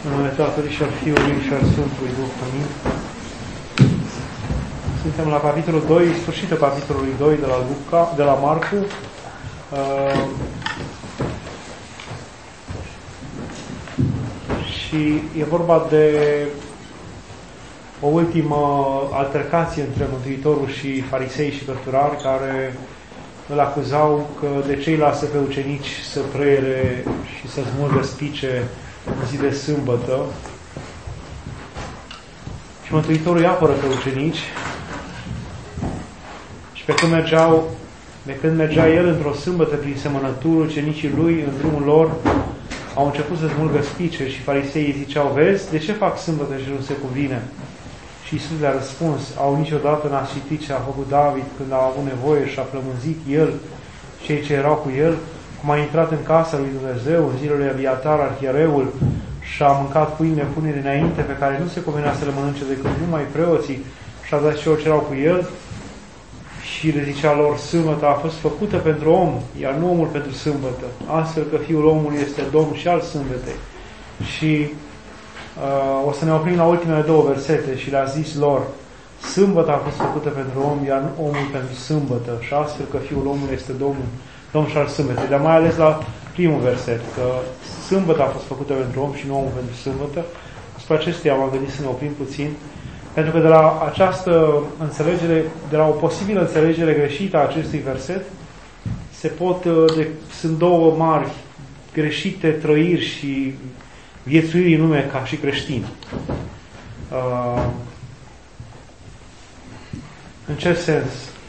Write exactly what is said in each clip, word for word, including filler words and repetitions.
În numele Tatălui și al Fiului și al Sfântului Duh. Amin. Suntem la capitolul doi, sfârșitul capitolului doi de la, Luca, de la Marcu. Uh, și e vorba de o ultimă altercație între Mântuitorul și farisei și cărturari, care îl acuzau că de ce îi lasă pe ucenici să preiere și să smulgă spice în zi de sâmbătă. Și Mântuitorul îi apără pe ucenici și pe când mergeau, de când mergea el într-o sâmbătă prin semănături, ucenicii lui, în drumul lor, au început să smulgă spice și fariseii ziceau: vezi, de ce fac sâmbătă și nu se cuvine? Și Iisus le-a răspuns: au niciodată n-ați citit ce a făcut David când a avut nevoie și a flămânzit el cei ce erau cu el, cum a intrat în casa lui Dumnezeu în zilele lui Abiatar, arhiereul, și a mâncat pâine nepuneri înainte, pe care nu se cuvenea să le mănânce decât numai preoții, și a dat celor ce erau cu el. Și le zicea lor: sâmbăta a fost făcută pentru om, iar nu omul pentru sâmbătă, astfel că Fiul omului este Domn și al sâmbetei. Și uh, o să ne oprim la ultimele două versete. Și le-a zis lor: sâmbăta a fost făcută pentru om, iar nu omul pentru sâmbătă, și astfel că Fiul omului este Domnul, Domn și al sâmbetei. Dar mai ales la primul verset, că sâmbăta a fost făcută pentru om și nu omul pentru sâmbătă. Asupra acesteia m-am gândit să ne oprim puțin, pentru că de la această înțelegere, de la o posibilă înțelegere greșită a acestui verset, se pot, de, sunt două mari greșite trăiri și viețuiri în lume ca și creștini. Uh, în ce sens?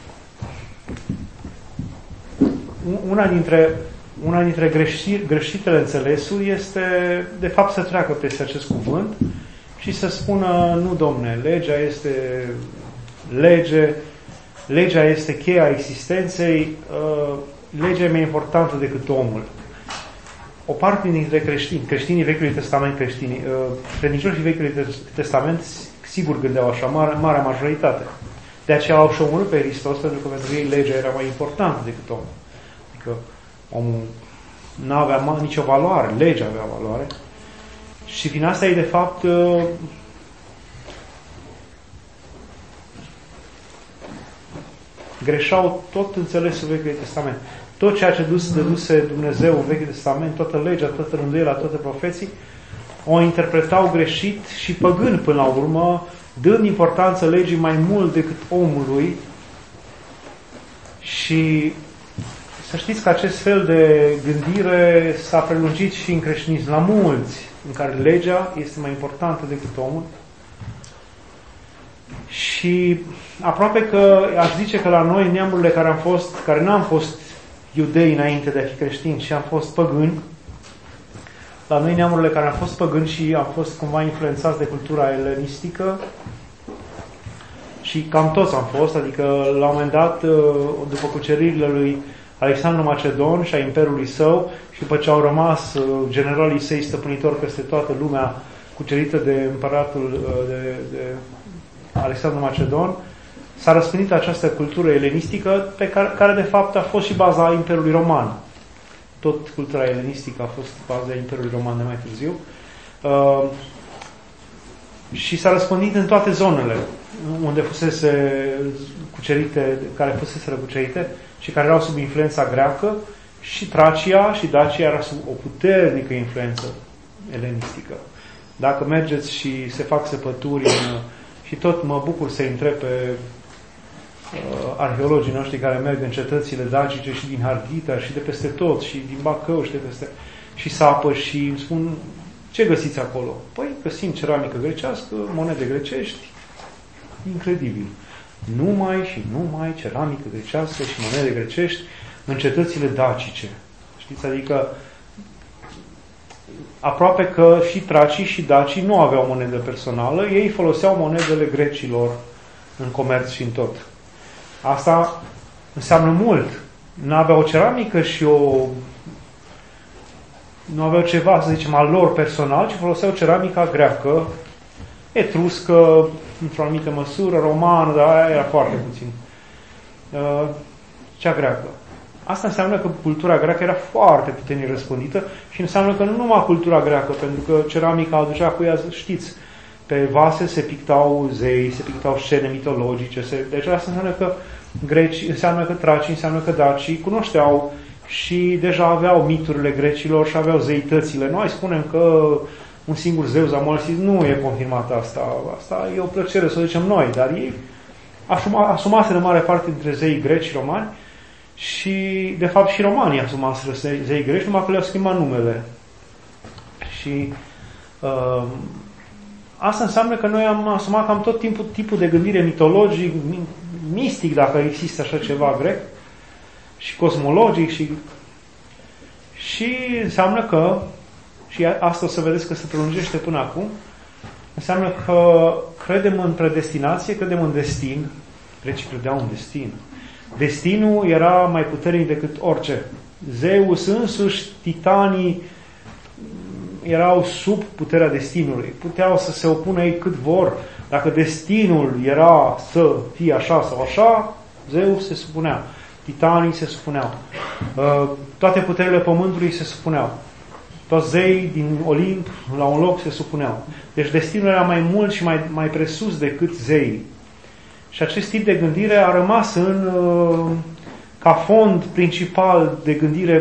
Una dintre, una dintre greși, greșitele înțelesuri este, de fapt, să treacă peste acest cuvânt și să spună: nu, domne, legea este lege, legea este cheia existenței, uh, legea e mai importantă decât omul. O parte dintre creștini, creștinii Vechiului Testament, creștinii, uh, credincioșii Vechiului Testament, sigur gândeau așa, mare, marea majoritate. De aceea au și omorât pe Hristos, pentru că pentru ei legea era mai importantă decât omul. Adică omul nu avea nicio valoare, legea avea valoare. Și prin asta ei, de fapt, uh, greșeau tot înțelesul Vechiului Testament. Tot ceea ce dus, deduse Dumnezeu în Vechiul Testament, toată legea, toată rânduiala, toate profeții, o interpretau greșit și păgân până la urmă, dând importanță legii mai mult decât omului. Și să știți că acest fel de gândire s-a prelungit și în creștinism, la mulți, în care legea este mai importantă decât omul. Și aproape că aș zice că la noi, neamurile care am fost, care n-am fost iudei înainte de a fi creștini și am fost păgâni, la noi, neamurile care am fost păgâni și am fost cumva influențați de cultura elenistică, și cam toți am fost, adică la un moment dat, după cuceririle lui Alexandru Macedon și a imperiului său, și după ce au rămas generalii săi stăpânitori peste toată lumea, cucerită de împăratul de, de Alexandru Macedon, s-a răspândit această cultură elenistică, pe care, care de fapt a fost și baza Imperiului Roman. Tot cultura elenistică a fost baza Imperiului Roman de mai târziu. Uh, și s-a răspândit în toate zonele unde fusese cucerite, care fusese răcucerite și care erau sub influența greacă, și Tracia și Dacia era sub o puternică influență elenistică. Dacă mergeți și se fac săpături în, și tot mă bucur să întreb pe uh, arheologii noștri care merg în cetățile dacice și din Harghita și de peste tot, și din Bacău și de peste, și sapă și îmi spun: ce găsiți acolo? Păi găsim ceramică grecească, monede grecești, incredibil. Numai și numai ceramică grecească și monede grecești în cetățile dacice. Știți? Adică aproape că și tracii și dacii nu aveau monedă personală, ei foloseau monedele grecilor în comerț și în tot. Asta înseamnă mult. Nu aveau ceramică și o... nu aveau ceva, să zicem, al lor personal, ci foloseau ceramica greacă, etruscă, într-o anumită măsură, romană, dar aia era foarte puțin. Cea greacă. Asta înseamnă că cultura greacă era foarte puternic răspândită și înseamnă că nu numai cultura greacă, pentru că ceramica aducea cu ea, știți, pe vase se pictau zei, se pictau scene mitologice, se... deci asta înseamnă că greci, înseamnă că tracii, înseamnă că dacii cunoșteau și deja aveau miturile grecilor și aveau zeitățile. Noi spunem că un singur zeu, Zamolsis, nu e confirmat asta. Asta e o plăcere să o zicem noi, dar ei asuma, asumaseră mare parte dintre zeii greci romani și, de fapt, și romanii asumaseră zeii greci, numai că le-au schimbat numele. Și uh, asta înseamnă că noi am asumat cam tot timpul tipul de gândire mitologic, mistic, dacă există așa ceva grec, și cosmologic și, și înseamnă că, și asta o să vedeți că se prelungește până acum, înseamnă că credem în predestinație, credem în destin. Grecii credeau în destin. Destinul era mai puternic decât orice. Zeus însuși, titanii erau sub puterea destinului. Puteau să se opună ei cât vor. Dacă destinul era să fie așa sau așa, Zeus se supunea. Titanii se supuneau. Toate puterile pământului se supuneau. Toți zeii din Olimp, la un loc, se supuneau. Deci destinul era mai mult și mai, mai presus decât zeii. Și acest tip de gândire a rămas în, ca fond principal de gândire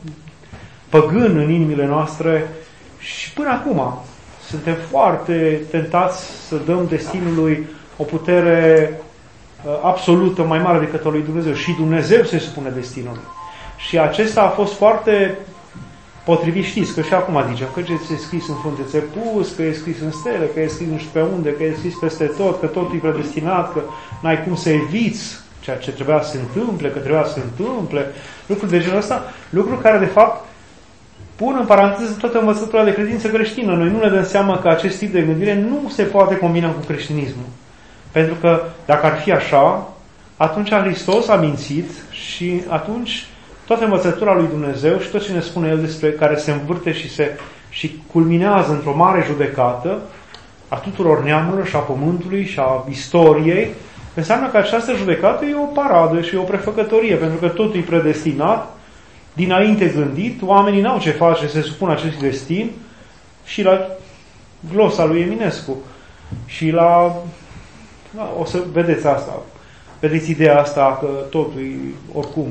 păgân în inimile noastre și până acum. Suntem foarte tentați să dăm destinului o putere absolută mai mare decât a lui Dumnezeu. Și Dumnezeu se supune destinului. Și acesta a fost foarte potrivit, știți, că și acum zicem că e scris în frunte ți-e pus, că e scris în stele, că e scris nu știu pe unde, că e scris peste tot, că totul e predestinat, că n-ai cum să eviți ceea ce trebuia să se întâmple, că trebuia să se întâmple, lucruri de genul ăsta, lucruri care de fapt pun în paranteză toată învățătura de credință creștină. Noi nu ne dăm seama că acest tip de gândire nu se poate combina cu creștinismul. Pentru că dacă ar fi așa, atunci Hristos a mințit și atunci toată învățătura lui Dumnezeu și tot ce ne spune El despre care se învârte și se și culminează într-o mare judecată a tuturor neamurilor și a pământului și a istoriei, înseamnă că această judecată e o paradă și e o prefăcătorie, pentru că totul e predestinat, dinainte gândit, oamenii n-au ce face, se supun acest destin și la glosa lui Eminescu și la... la o să vedeți asta, vedeți ideea asta că totul e oricum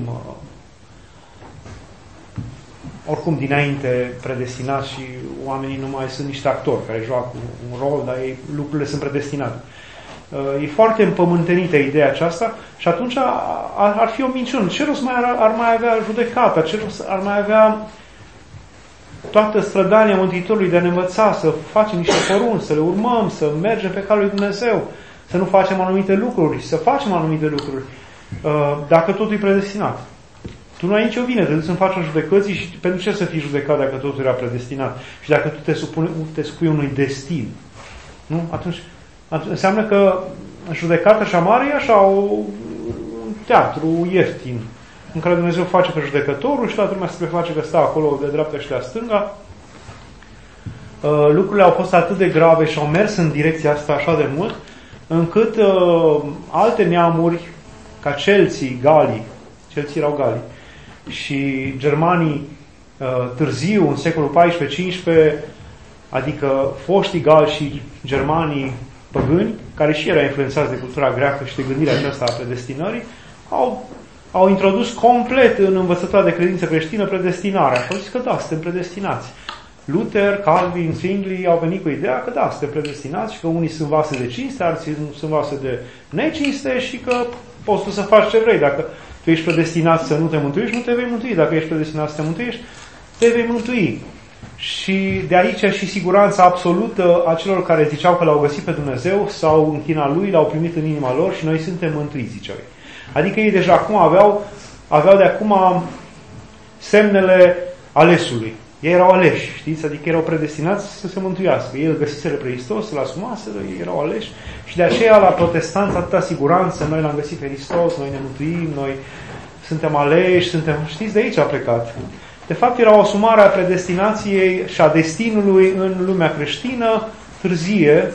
oricum dinainte predestinat și oamenii nu mai sunt niște actori care joacă un rol, dar ei, lucrurile sunt predestinate. E foarte împământenită ideea aceasta și atunci ar, ar fi o minciună. Ce rost mai ar, ar mai avea judecata? Ce rost ar mai avea toată strădania Mântuitorului de a ne învăța să facem niște porunci, să le urmăm, să mergem pe calul lui Dumnezeu, să nu facem anumite lucruri, să facem anumite lucruri, dacă totul e predestinat. Tu nu ai nicio vină, te duci să-mi faci judecății și pentru ce să fii judecat dacă totul era predestinat? Și dacă tu te, supune, te spui unui destin, nu? Atunci, atunci înseamnă că judecata așa mare e așa o, un teatru ieftin în care Dumnezeu face pe judecătorul și toată lumea se preface că stă acolo de dreapta și de stânga. Uh, lucrurile au fost atât de grave și au mers în direcția asta așa de mult, încât uh, alte neamuri, ca celții, galii, celții erau galii, și germanii uh, târziu, în secolul paisprezece cincisprezece, adică foștii gali și germanii păgâni, care și erau influențați de cultura greacă și de gândirea aceasta a predestinării, au, au introdus complet în învățătura de credință creștină predestinarea. Au zis că da, suntem predestinați. Luther, Calvin, Zwingli au venit cu ideea că da, suntem predestinați și că unii sunt vase de cinste, alții sunt vase de necinste și că poți tu să faci ce vrei. Dacă tu ești predestinat să nu te mântuiești, nu te vei mântui. Dacă ești predestinat să te mântuiești, te vei mântui. Și de aici și siguranța absolută a celor care ziceau că l-au găsit pe Dumnezeu, s-au închinat Lui, l-au primit în inima lor și noi suntem mântuiți, ziceau ei. Adică ei deja acum aveau, aveau de acum semnele alesului. Ei erau aleși, știți? Adică erau predestinați să se mântuiască. Ei îl găsiseră pe Hristos, îl asumaseră, ei erau aleși și de aceea la protestanți atâta siguranță, noi l-am găsit pe Hristos, noi ne mântuim, noi suntem aleși, suntem... Știți, de aici a plecat. De fapt, era o asumare a predestinației și a destinului în lumea creștină târzie,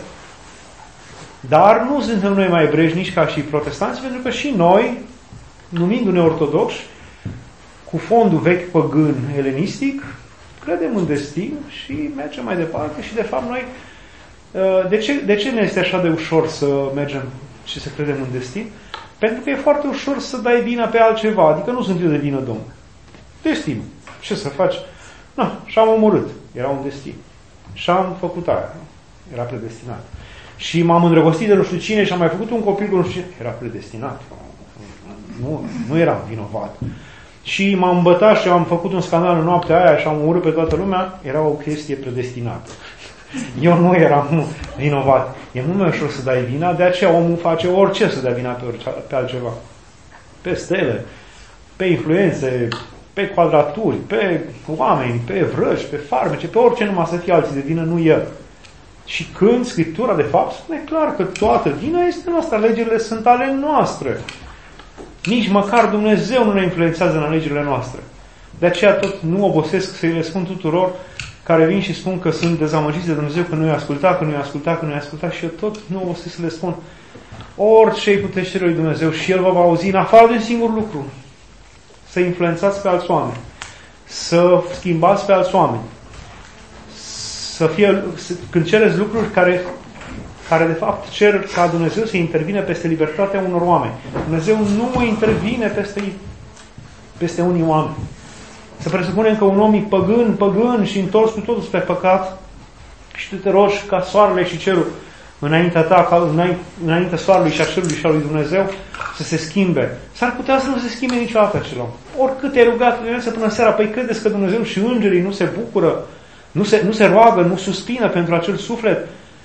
dar nu suntem noi mai breșnici ca și protestanți, pentru că și noi, numindu-ne ortodoxi, cu fondul vechi păgân helenistic, credem în destin și mergem mai departe și de fapt noi, de ce, de ce ne este așa de ușor să mergem și să credem în destin? Pentru că e foarte ușor să dai vina pe altceva, adică nu sunt eu de vină, Domnule. Destin. Ce să faci? Na, și-am omorât. Era un destin. Și-am făcut aia. Era predestinat. Și m-am îndrăgostit de nu știu cine și am mai făcut un copil cu nu știu cine. Era predestinat. Nu, nu eram vinovat. Și m-am îmbătat și am făcut un scandal în noaptea aia și am omorât pe toată lumea. Era o chestie predestinată. Eu nu eram vinovat. E mult mai ușor să dai vina, de aceea omul face orice să dea vina pe, orice, pe altceva. Pe stele, pe influențe, pe quadraturi, pe oameni, pe vrăji, pe farmece, pe orice numai să fie alții de vină, nu el. Și când Scriptura, de fapt, spune clar că toată vina este noastră, alegerile sunt ale noastre. Nici măcar Dumnezeu nu ne influențează în alegerile noastre. De aceea tot nu obosesc să-i le spun tuturor care vin și spun că sunt dezamăgiți de Dumnezeu, că nu i-a ascultat, că nu i-a ascultat, că nu i-a ascultat și eu tot nu obosesc să le spun orice îi puteți cere lui Dumnezeu și El vă va auzi în afară de un singur lucru. Să influențați pe alți oameni, să schimbați pe alți oameni, să fie, să, când cereți lucruri care, care de fapt cer ca Dumnezeu să intervine peste libertatea unor oameni. Dumnezeu nu intervine peste, peste unii oameni. Să presupunem că un om e păgân, păgân și întors cu totul spre păcat și tu te rogi ca soarele și cerul înaintea ta, ca înaintea soarelui și a cerului și a lui Dumnezeu să se schimbe. S-ar putea să nu se schimbe niciodată acel om. Oricât te-ai rugat până seara, păi credeți că Dumnezeu și îngerii nu se bucură, nu se, nu se roagă, nu suspină pentru acel suflet?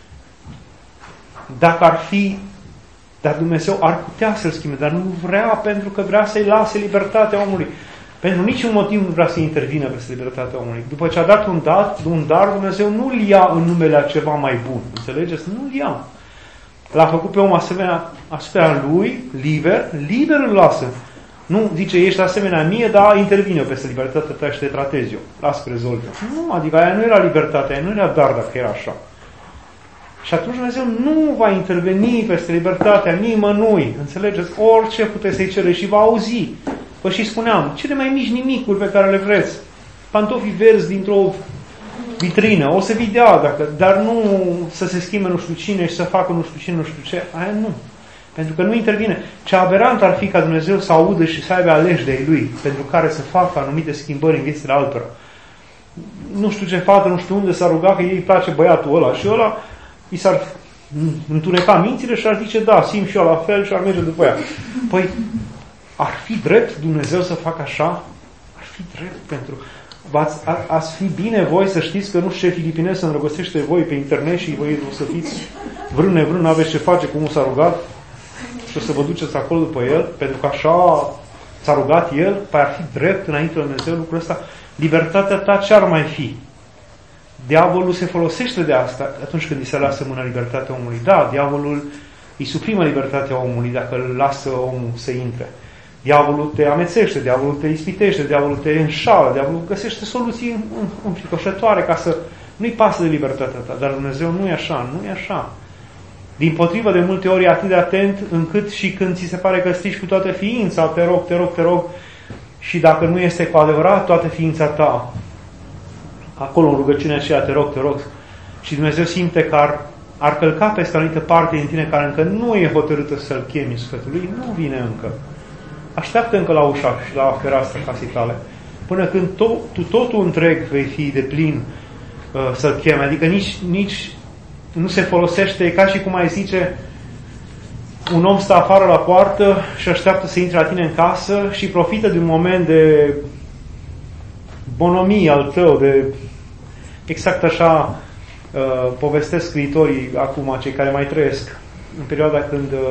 Dacă ar fi, dar Dumnezeu ar putea să-l schimbe, dar nu vrea, pentru că vrea să-i lase libertatea omului. Pentru niciun motiv nu vrea să intervină peste libertatea omului. După ce a dat un, dat, un dar, Dumnezeu nu-l ia în numele a ceva mai bun. Înțelegeți? Nu-l ia. L-a făcut pe om asemenea, asemenea lui, liber, liber îl lasă. Nu zice, ești asemenea mie, dar intervine peste libertatea ta și te tratez eu. Las că rezolvi. Nu, adică aia nu era libertatea, aia nu era dar dacă era așa. Și atunci Dumnezeu nu va interveni peste libertatea nimănui. Înțelegeți? Orice puteți să-i cere și va auzi. Vă și spuneam, cele mai mici nimicuri pe care le vreți, pantofii verzi dintr-o vitrină, o să vi dea, dacă, dar nu să se schimbe nu știu cine și să facă nu știu cine, nu știu ce, aia nu. Pentru că nu intervine. Ce aberant ar fi ca Dumnezeu să audă și să aibă aleși de Lui, pentru care să facă anumite schimbări în viețile altora. Nu știu ce fată, nu știu unde s-a rugat că ei îi place băiatul ăla și ăla, i s-ar întuneca mințile și ar zice, da, simt și eu la fel și ar merge după ea. Păi, ar fi drept Dumnezeu să facă așa? Ar fi drept pentru... V-ați, a, ați fi bine voi să știți că nu știu ce filipinez se îndrăgostește voi pe internet și voi o să fiți vrând nevrând, n-aveți ce face, cum s-a rugat și o să vă duceți acolo după el, pentru că așa s-a rugat el, păi ar fi drept înainte de Dumnezeu lucrul ăsta. Libertatea ta ce ar mai fi? Diavolul se folosește de asta atunci când îi se lasă mâna libertatea omului. Da, diavolul îi suprimă libertatea omului dacă îl lasă omul să intre. Diavolul te amețește, diavolul te ispitește, diavolul te înșală, diavolul găsește soluții înfricoșătoare ca să nu-i pasă de libertatea ta. Dar Dumnezeu nu e așa, nu e așa. Dimpotrivă, de multe ori e atât de atent încât și când ți se pare că strici cu toată ființa, te rog, te rog, te rog, și dacă nu este cu adevărat toată ființa ta, acolo în rugăciunea aceea, te rog, te rog, și Dumnezeu simte că ar, ar călca peste o anumită parte din tine care încă nu e hotărâtă să-l chemi în sufletul lui, nu vine încă. Așteaptă încă la ușa și la fereastra casei tale, până când to- tu totul întreg vei fi de plin uh, să-l chemi. Adică nici, nici nu se folosește, ca și cum ai zice, un om stă afară la poartă și așteaptă să intre la tine în casă și profită de un moment de bonomie al tău, de exact așa uh, povestesc scriitorii acum, cei care mai trăiesc, în perioada când uh,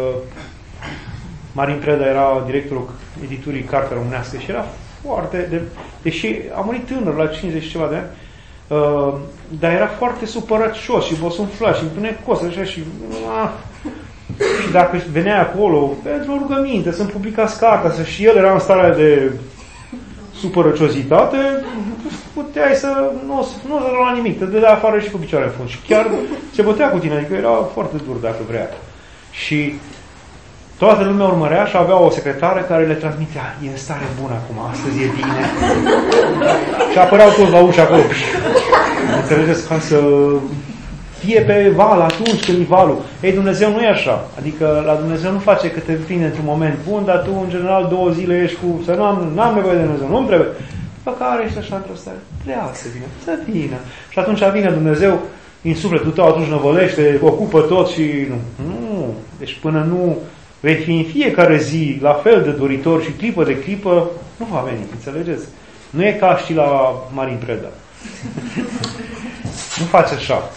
Marin Preda era directorul editurii Cartea Românească și era foarte, de, deși a murit tânăr, la cincizeci și ceva de ani, uh, dar era foarte supărăcios și bosunflat și întunecos, așa, și uh, și dacă venea acolo pentru o rugăminte, să-mi publicați cartea, și el era în stare de supărăciozitate, puteai să nu, nu să lua nimic, te dădea afară și cu picioare în fund. Și chiar se bătea cu tine, adică era foarte dur dacă vrea. Și Toată lumea urmărea și avea o secretară care le transmitea: e în stare bună acum, astăzi e bine. Și apăreau toți la ușă acolo. Înțelegeți? Ca să fie pe val atunci când e valul. Ei, Dumnezeu nu e așa. Adică la Dumnezeu nu face că te vine într-un moment bun, dar tu în general două zile ești cu să n-am, n-am nevoie de Dumnezeu, nu-mi trebuie. După care ești așa într-o stare, prea să vină, să vină. Și atunci vine Dumnezeu în sufletul tău, atunci năvălește, ocupă tot și nu. Nu. Deci până nu vei fi în fiecare zi la fel de doritor și clipă de clipă, nu va veni, înțelegeți? Nu e ca și la Marin Preda. Nu faci așa.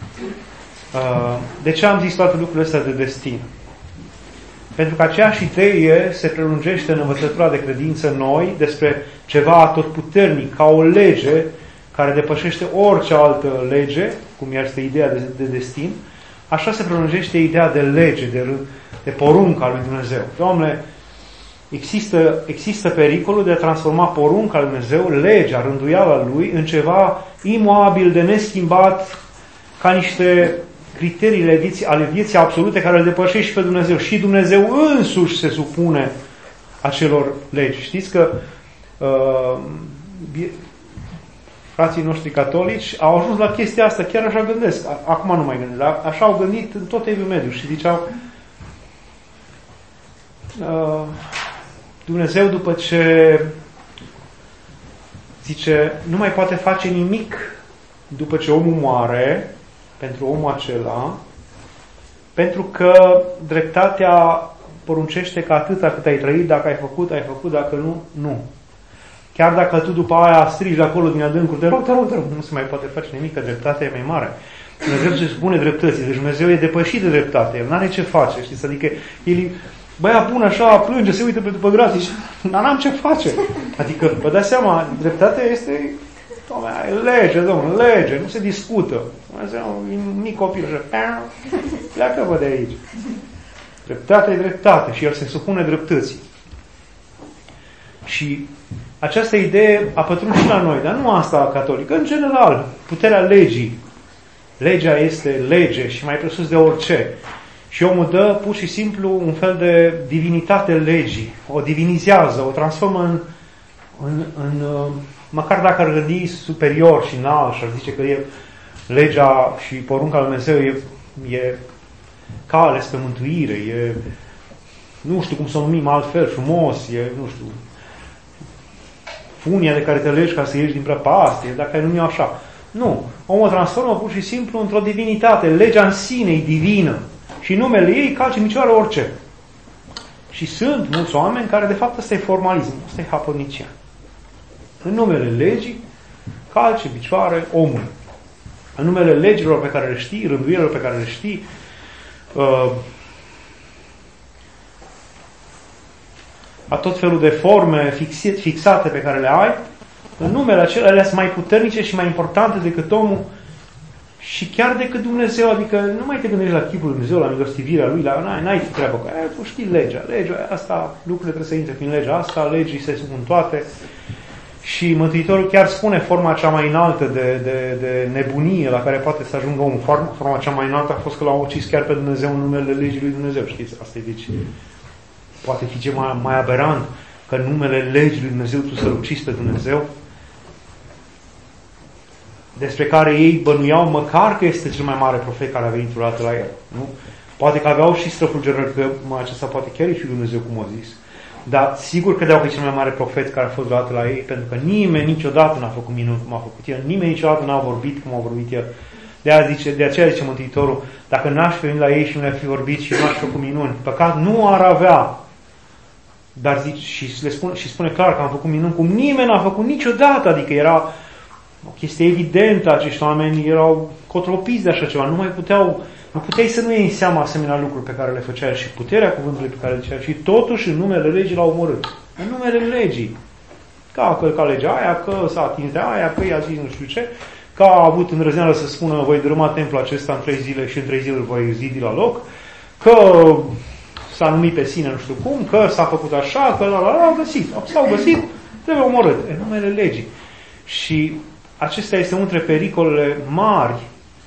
De ce am zis toate lucrurile astea de destin? Pentru că aceeași idee se prelungește în învățătura de credință în noi despre ceva atotputernic, ca o lege care depășește orice altă lege, cum este ideea de, de destin. Așa se prelungește ideea de lege, de, de porunca lui Dumnezeu. Doamne, există, există pericolul de a transforma porunca lui Dumnezeu, legea, rânduiala lui, în ceva imoabil, de neschimbat, ca niște criteriile vieții, ale vieții absolute care îl depășește și pe Dumnezeu. Și Dumnezeu însuși se supune acelor legi. Știți că uh, frații noștri catolici au ajuns la chestia asta, chiar așa gândesc. Acum nu mai gândesc, dar așa au gândit în tot Evul Mediu și ziceau uh, Dumnezeu după ce zice, nu mai poate face nimic după ce omul moare pentru omul acela, pentru că dreptatea poruncește că atâta cât ai trăit, dacă ai făcut, ai făcut, dacă nu, nu. Chiar dacă tu după aia strigi acolo din adâncuri, te rog, te rog, te rog, nu se mai poate face nimic, că dreptatea e mai mare. Dumnezeu se spune dreptății, deci Dumnezeu e depășit de dreptate, El n-are ce face, știți? Adică El, băia bun așa, plânge, se uită pe după grație și dar n-am ce face. Adică, vă dați seama, dreptatea este, dom'le, lege, domnule, lege, nu se discută. Dumnezeu e un mic copil și pleacă-vă de aici. Dreptatea e dreptate și El se supune dreptății. Și această idee a pătruns și la noi, dar nu asta catolică. În general, puterea legii. Legea este lege și mai presus de orice. Și omul dă pur și simplu un fel de divinitate legii. O divinizează, o transformă în, în, în măcar dacă ar gândi superior și înalt și ar zice că e legea și porunca lui Dumnezeu e, e cale spre mântuire, e, nu știu cum să o numim altfel, frumos, e, nu știu, funia de care te legi ca să ieși din prăpastie, dacă ai numi așa. Nu. Omul o transformă pur și simplu într-o divinitate. Legea în sine e divină. Și numele ei calce în picioare orice. Și sunt mulți oameni care, de fapt, ăsta e formalism, ăsta e hapornicia. În numele legii calce în picioare omul. În numele legilor pe care le știi, rânduielor pe care le știi, uh, a tot felul de forme fixate pe care le ai, în numele acelea sunt mai puternice și mai importante decât omul și chiar decât Dumnezeu. Adică nu mai te gândești la chipul lui Dumnezeu, la milostivirea Lui, la, n-ai, n-ai treabă cu aia, tu știi legea. Legea asta, lucrurile trebuie să intre prin legea asta, legii se supun toate. Și Mântuitorul chiar spune forma cea mai înaltă de, de, de nebunie la care poate să ajungă un form. Forma cea mai înaltă a fost că l-au ucis chiar pe Dumnezeu în numele legii lui Dumnezeu. Știți? Asta e deci... Poate fi ce mai, mai aberant că în numele legii lui Dumnezeu tu să-L ucizi pe Dumnezeu, despre care ei bănuiau măcar că este cel mai mare profet care a venit vreodată la el. Nu? Poate că aveau și străfulgerări că mă, acesta poate chiar e și Dumnezeu, cum a zis. Dar sigur credeau că e cel mai mare profet care a fost vreodată la ei, pentru că nimeni niciodată n-a făcut minuni cum a făcut el, nimeni niciodată n-a vorbit cum a vorbit el. De aceea zice, de aceea zice Mântuitorul, dacă n-aș fi venit la ei și nu le-ar fi vorbit și nu aș fi făcut minuni, păcat nu ar avea. Dar zice, și, le spune, și spune clar că am făcut minuni cum nimeni n-a făcut niciodată, adică era o chestie evidentă, acești oameni erau cotropiți de așa ceva, nu mai puteau, nu puteai să nu iei în seama asemenea lucruri pe care le făcea și puterea cuvântului pe care le zicea și totuși în numele legii l-au omorât. În numele legii. Că a călcat legea aia, că s-a atins de aia, că i-a zis nu știu ce, că a avut îndrăzneală să spună voi dărâma templul acesta în trei zile și în trei zile îl voi zidi la loc, că s-a numit pe sine nu știu cum, că s-a făcut așa, că la la la, au găsit, s-au găsit, trebuie omorât. În numele legii. Și acesta este unul dintre pericolele mari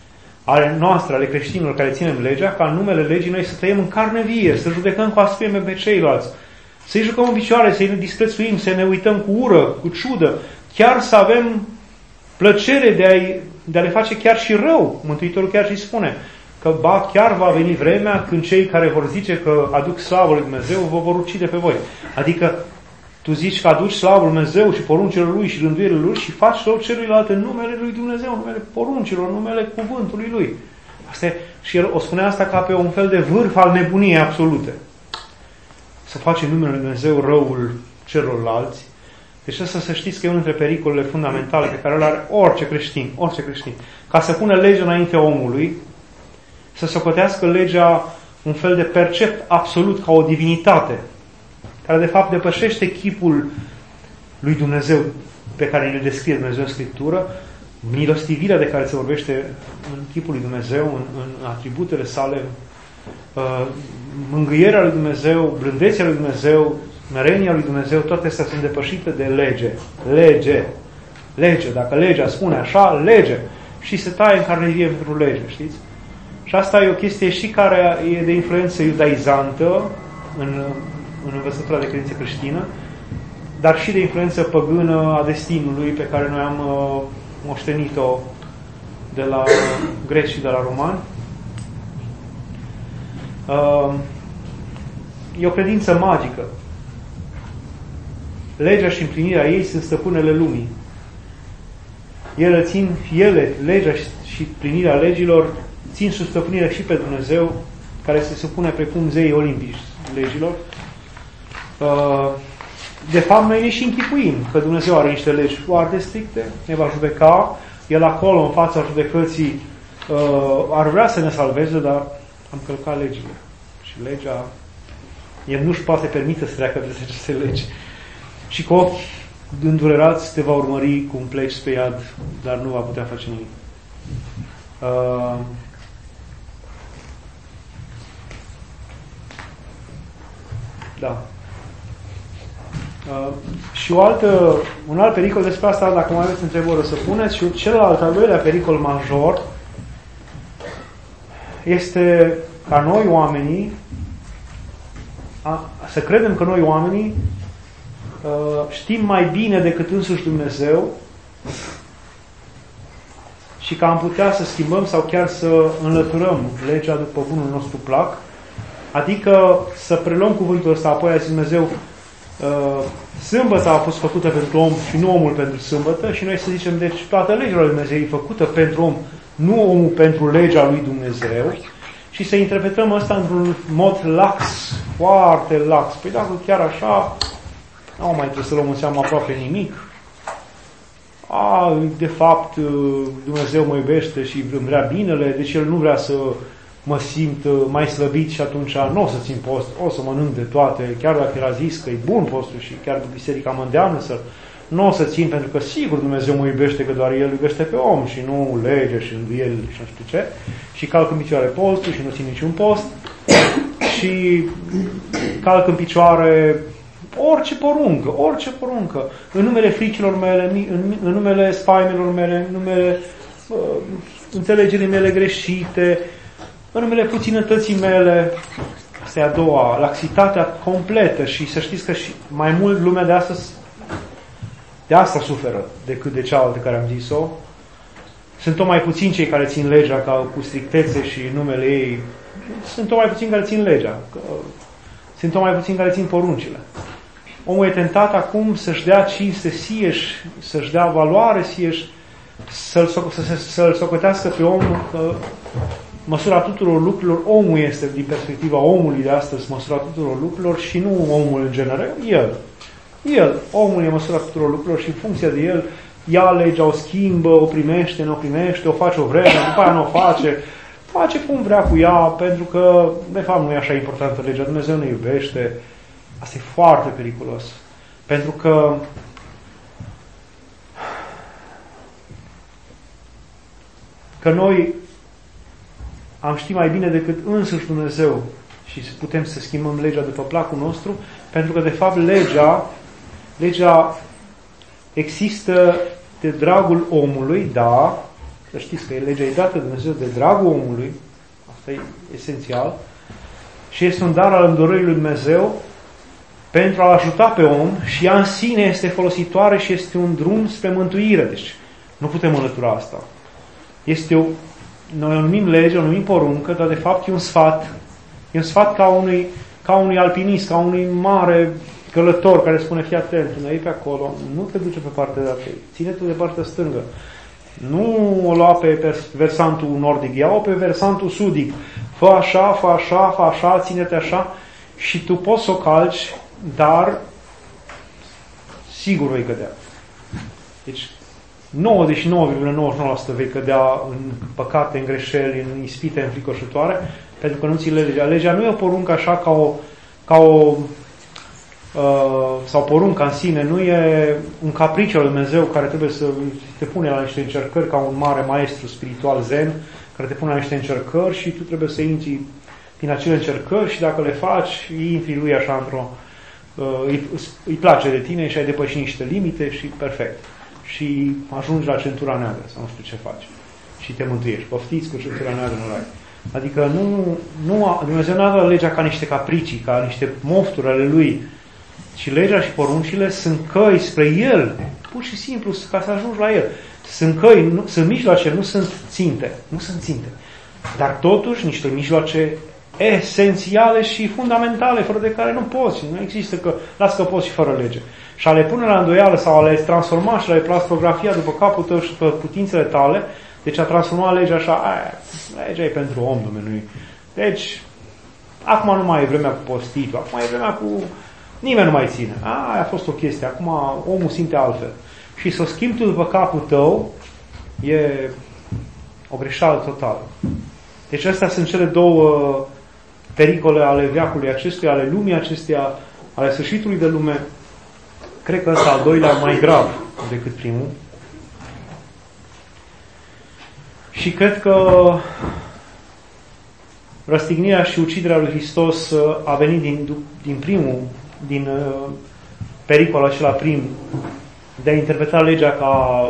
ale noastre, ale creștinilor care ținem legea, ca în numele legii noi să tăiem în carne vie, să judecăm cu asprime pe ceilalți, să-i jucăm în picioare, să-i disprețuim, să ne uităm cu ură, cu ciudă, chiar să avem plăcere de a, de a le face chiar și rău. Mântuitorul chiar și spune că ba, chiar va veni vremea când cei care vor zice că aduc slavă lui Dumnezeu vă vor ucide pe voi. Adică tu zici că aduci slavă lui Dumnezeu și poruncile lui și rânduielile lui și faci rău celuilalt în numele lui Dumnezeu, în numele poruncilor, în numele cuvântului lui. Asta e, și el o spune asta ca pe un fel de vârf al nebuniei absolute. Să faci în numele lui Dumnezeu răul celorlalți. Deci asta să știți că e unul dintre pericolele fundamentale pe care le are orice creștin, orice creștin. Ca să pună legea înaintea omului, să socotească legea un fel de percept absolut ca o divinitate, care de fapt depășește chipul lui Dumnezeu pe care îl descrie Dumnezeu în Scriptură, milostivirea de care se vorbește în chipul lui Dumnezeu, în, în atributele sale, mângâierea lui Dumnezeu, blândețea lui Dumnezeu, merenia lui Dumnezeu, toate astea sunt depășite de lege. Lege. Lege. Dacă legea spune așa, lege. Și se taie în carne vie pentru lege, știți? Și asta e o chestie și care e de influență iudaizantă în, în învățătura de credință creștină, dar și de influență păgână a destinului pe care noi am uh, moștenit-o de la greci și de la romani. Uh, e o credință magică. Legea și împlinirea ei sunt stăpânele lumii. Ele țin, ele, legea și împlinirea legilor țin sub stăpânire și pe Dumnezeu, care se supune precum zeii olimpici legilor. De fapt, noi ne și închipuim că Dumnezeu are niște legi foarte stricte, ne va judeca, El acolo, în fața judecății, ar vrea să ne salveze, dar am călcat legile. Și legea, El nu-și poate permite să treacă de aceste legi. Și cu ochi îndurerați te va urmări cum pleci spre iad, dar nu va putea face nimic. Uh, da. Uh, și o altă, un alt pericol despre asta, dacă mai aveți întrebări, o să puneți. Și celălalt, al doilea pericol major este ca noi oamenii a, să credem că noi oamenii uh, știm mai bine decât însuși Dumnezeu și că am putea să schimbăm sau chiar să înlăturăm legea după bunul nostru plac, adică să preluăm cuvântul ăsta, apoi a zis Dumnezeu, uh, sâmbăta a fost făcută pentru om și nu omul pentru sâmbătă, și noi să zicem, deci toată legea lui Dumnezeu e făcută pentru om, nu omul pentru legea lui Dumnezeu, și să interpretăm asta într-un mod lax, foarte lax. Păi dacă chiar așa, nu mai trebuie să luăm în seamă aproape nimic. A, de fapt, Dumnezeu mă iubește și îmi vrea binele, deci El nu vrea să mă simt mai slăbit și atunci nu o să țin post, o să mănânc de toate, chiar dacă El a zis că e bun postul și chiar biserica mă îndeamnă să nu o să țin, pentru că sigur Dumnezeu mă iubește, că doar El iubește pe om și nu lege și înduieli și nu știu ce, și calc în picioare postul și nu țin niciun post și calc în picioare orice poruncă, orice poruncă, în numele fricilor mele, în, în numele spaimelor mele, în numele uh, înțelegerii mele greșite, în numele puținătății mele. Asta e a doua, laxitatea completă. Și să știți că și mai mult lumea de astăzi de asta suferă decât de cealaltă care am zis-o. Sunt tot mai puțini cei care țin legea ca cu strictețe și numele ei. Sunt tot mai puțini care țin legea. Sunt tot mai puțini care țin poruncile. Omul e tentat acum să-și dea cinste sieși, să-și dea valoare sieși, să-l, să, să-l socotească pe om că măsura tuturor lucrurilor, omul este, din perspectiva omului de astăzi, măsura tuturor lucrurilor și nu omul în general, el. El, omul e măsura tuturor lucrurilor și în funcție de el ia legea, o schimbă, o primește, nu o primește, o face o vreme, după aia nu o face, face cum vrea cu ea, pentru că, de fapt, nu e așa importantă legea, Dumnezeu ne iubește. Asta e foarte periculos. Pentru că că noi am ști mai bine decât însuși Dumnezeu și putem să schimbăm legea după placul nostru, pentru că, de fapt, legea legea există de dragul omului, da, Să știți că legea e dată de Dumnezeu de dragul omului, asta e esențial, și este un dar al îndurării lui Dumnezeu pentru a ajuta pe om și ea în sine este folositoare și este un drum spre mântuire. Deci nu putem înlătura asta. Este o, noi o numim lege, o numim poruncă, dar de fapt e un sfat. E un sfat ca unui, ca unui alpinist, ca unui mare călător care spune, fii atent, nu e pe acolo, nu te duce pe partea de apei, ține-te de partea stângă. Nu o lua pe versantul nordic, ia-o pe versantul sudic. Fă așa, fă așa, fă așa, ține-te așa și tu poți să o calci, dar sigur vei cădea. Deci nouăzeci și nouă virgulă nouăzeci și nouă la sută vei cădea în păcate, în greșeli, în ispite înfricoșătoare, pentru că nu ți legea. Legea nu e o poruncă așa ca o, ca o uh, sau porunca în sine, nu e un capriciu al lui Dumnezeu care trebuie să te pune la niște încercări ca un mare maestru spiritual zen, care te pune la niște încercări și tu trebuie să intri din acele încercări și dacă le faci, intri lui așa într-o uh, îi, îi place de tine și ai depășit niște limite și perfect. Și ajungi la centura neagră sau nu știu ce faci. Și te mântuiești. Poftiți cu centura neagră în rai. Adică nu, nu, Dumnezeu nu a dat legea ca niște capricii, ca niște mofturi ale Lui, ci legea și poruncile sunt căi spre El, pur și simplu, ca să ajungi la El. Sunt căi, nu, sunt mijloace, nu sunt ținte. Nu sunt ținte. Dar totuși niște mijloace esențiale și fundamentale, fără de care nu poți. Nu există că, las că poți și fără lege. Și a le pune la îndoială sau a le transforma și a le plastografia după capul tău și după putințele tale, deci a transformat legea așa, aia, legea e pentru om, Domnului. Deci, acum nu mai e vremea cu postitul, acum e vremea cu... Nimeni nu mai ține. Aia a fost o chestie, acum omul simte altfel. Și să o schimbi tu după capul tău, e o greșeală totală. Deci astea sunt cele două pericole ale veacului acestuia, ale lumii acesteia, ale sfârșitului de lume. Cred că ăsta al doilea mai grav decât primul. Și cred că răstignirea și uciderea lui Hristos a venit din, din primul, din uh, pericolul acela prim, de a interpreta legea ca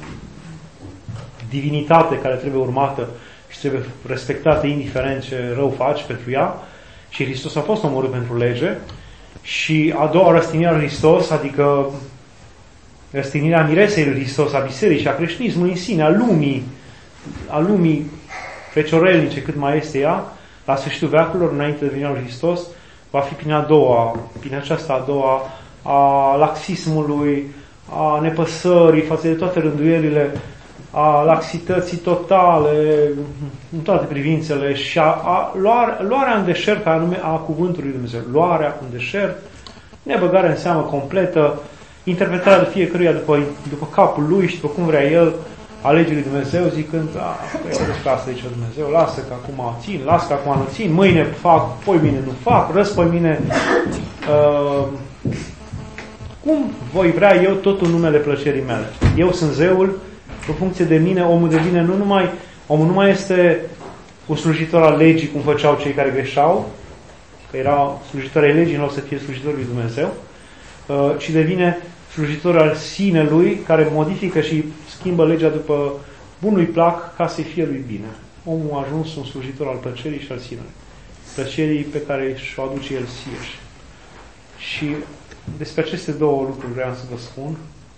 divinitate care trebuie urmată și trebuie respectată indiferent ce rău faci pentru ea. Și Hristos a fost omorât pentru lege. Și a doua răstignire a lui Hristos, adică răstignirea miresei lui Hristos, a bisericii, a creștinismului în sine, a lumii, a lumii feciorelnice cât mai este ea, la sfârșitul veacurilor, înainte de venirea lui Hristos, va fi prin a doua, prin aceasta a doua, a laxismului, a nepăsării față de toate rânduielile, a laxității totale, în toate privințele, și a, a luarea, luarea în deșert, ca anume a cuvântului lui Dumnezeu, luarea în deșert, nebăgarea în seamă completă, interpretarea de fiecăruia după, după capul lui și după cum vrea el, a legii lui Dumnezeu, zicând, a, păi, eu despre asta zice Dumnezeu, lasă că acum țin, lasă că acum nu țin, mâine fac, poi mine nu fac, răspoi mine, uh, cum voi vrea eu tot în numele plăcerii mele. Eu sunt zeul, în funcție de mine, omul devine nu numai, omul nu mai este un slujitor al legii, cum făceau cei care greșeau, că erau slujitori ai legii, în loc să fie slujitori lui Dumnezeu, uh, ci devine slujitor al sinelui, care modifică și schimbă legea după bunului plac ca să-i fie lui bine. Omul a ajuns un slujitor al plăcerii și al sinelui. Plăcerii pe care și-o aduce el sieși. Și despre aceste două lucruri vreau să vă spun.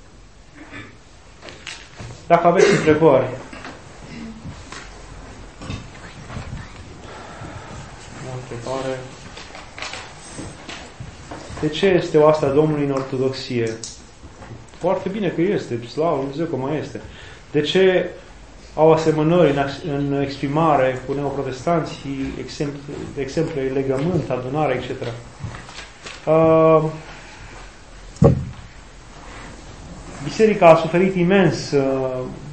Dacă aveți întrebări, o întrebare. De ce este o asta Domnului în ortodoxie? Foarte bine că este, slavă Lui Dumnezeu că mai este. De ce au asemănări în, în exprimare cu neoprotestanții, exemple, de exemplu, legământ, adunare, et cetera. Uh, Biserica a suferit imens, uh,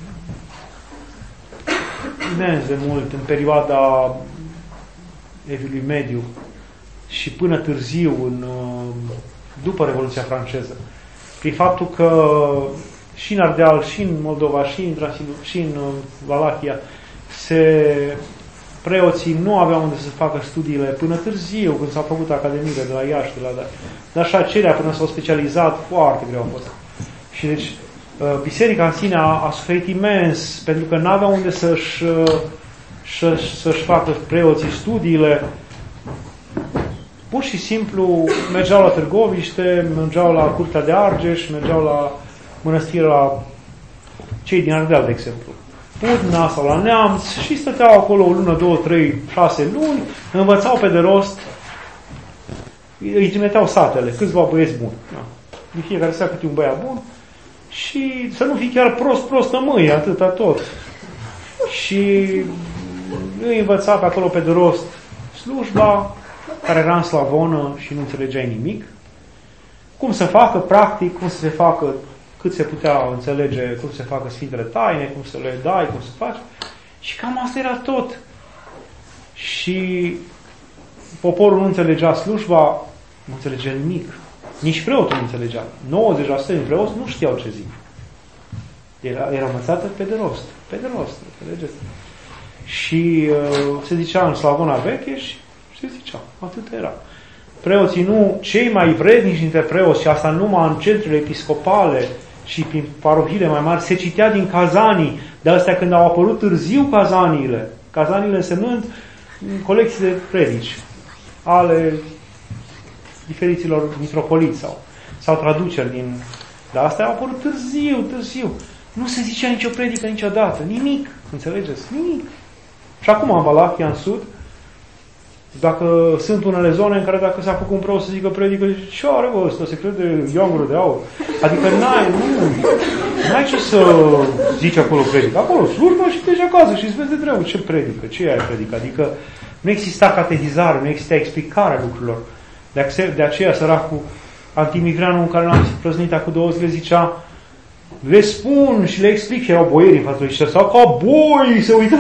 imens de mult în perioada Evului Mediu și până târziu, în, uh, după Revoluția franceză. Prin faptul că și în Ardeal, și în Moldova, și în Transilvania, și în Valahia, se, preoții nu aveau unde să facă studiile până târziu, când s-au făcut academiile de la Iași, de la... Dar și acelea, până s-au specializat, foarte greu a fost. Și deci, Biserica în sine a, a suferit imens, pentru că n-avea unde să-și, să-și, să-și facă preoții studiile. Pur și simplu mergeau la Târgoviște, mergeau la Curtea de Argeș, mergeau la mănăstire, la cei din Ardeal, de exemplu. Udna sau la Neamț și stăteau acolo o lună, două, trei, șase luni, învățau pe de rost, îi trimiteau satele, câțiva băieți buni. Da. De fiecare seară câte un băiat bun și să nu fii chiar prost, prostă mâie, atâta tot. Și îi învăța pe acolo pe de rost slujba, care era în slavonă și nu înțelegeai nimic. Cum să facă, practic, cum să se facă, cât se putea înțelege, cum se facă Sfintele Taine, cum să le dai, cum să faci. Și cam asta era tot. Și poporul nu înțelegea slujba, nu înțelegea nimic. Nici preotul nu înțelegea. nouăzeci la sută din preoți nu știau ce zic. Era, era învățată pe de rost. Pe de rost, înțelegeți? Și uh, se zicea în slavona veche și se zicea, atât era. Preoții nu, cei mai vrednici dintre preoți, și asta numai în centrele episcopale și prin parohiile mai mari, se citea din cazanii, de astea când au apărut târziu cazaniile, cazaniile însemnând colecții de predici ale diferiților mitropoliți sau, sau traduceri din... Dar astea au apărut târziu, târziu. Nu se zicea nicio predică niciodată, nimic, înțelegeți? Nimic. Și acum în Valahia, în sud, dacă sunt unele zone în care dacă s-a făcut un preot să zică predică, ce are bă ăsta, se crede ioangură de aur. Adică n-ai, nu, n-ai ce să zici acolo predică. Acolo slujbă și pleci acasă și îți vezi de treabă ce predică, ce e predică. Adică nu exista catehizare, nu exista explicarea lucrurilor. De aceea săracul Antimigreanu, în care l-am prăznit acum două zile, zicea, le spun și le explic, și erau boieri în fața lui și sau ca boi, se uită.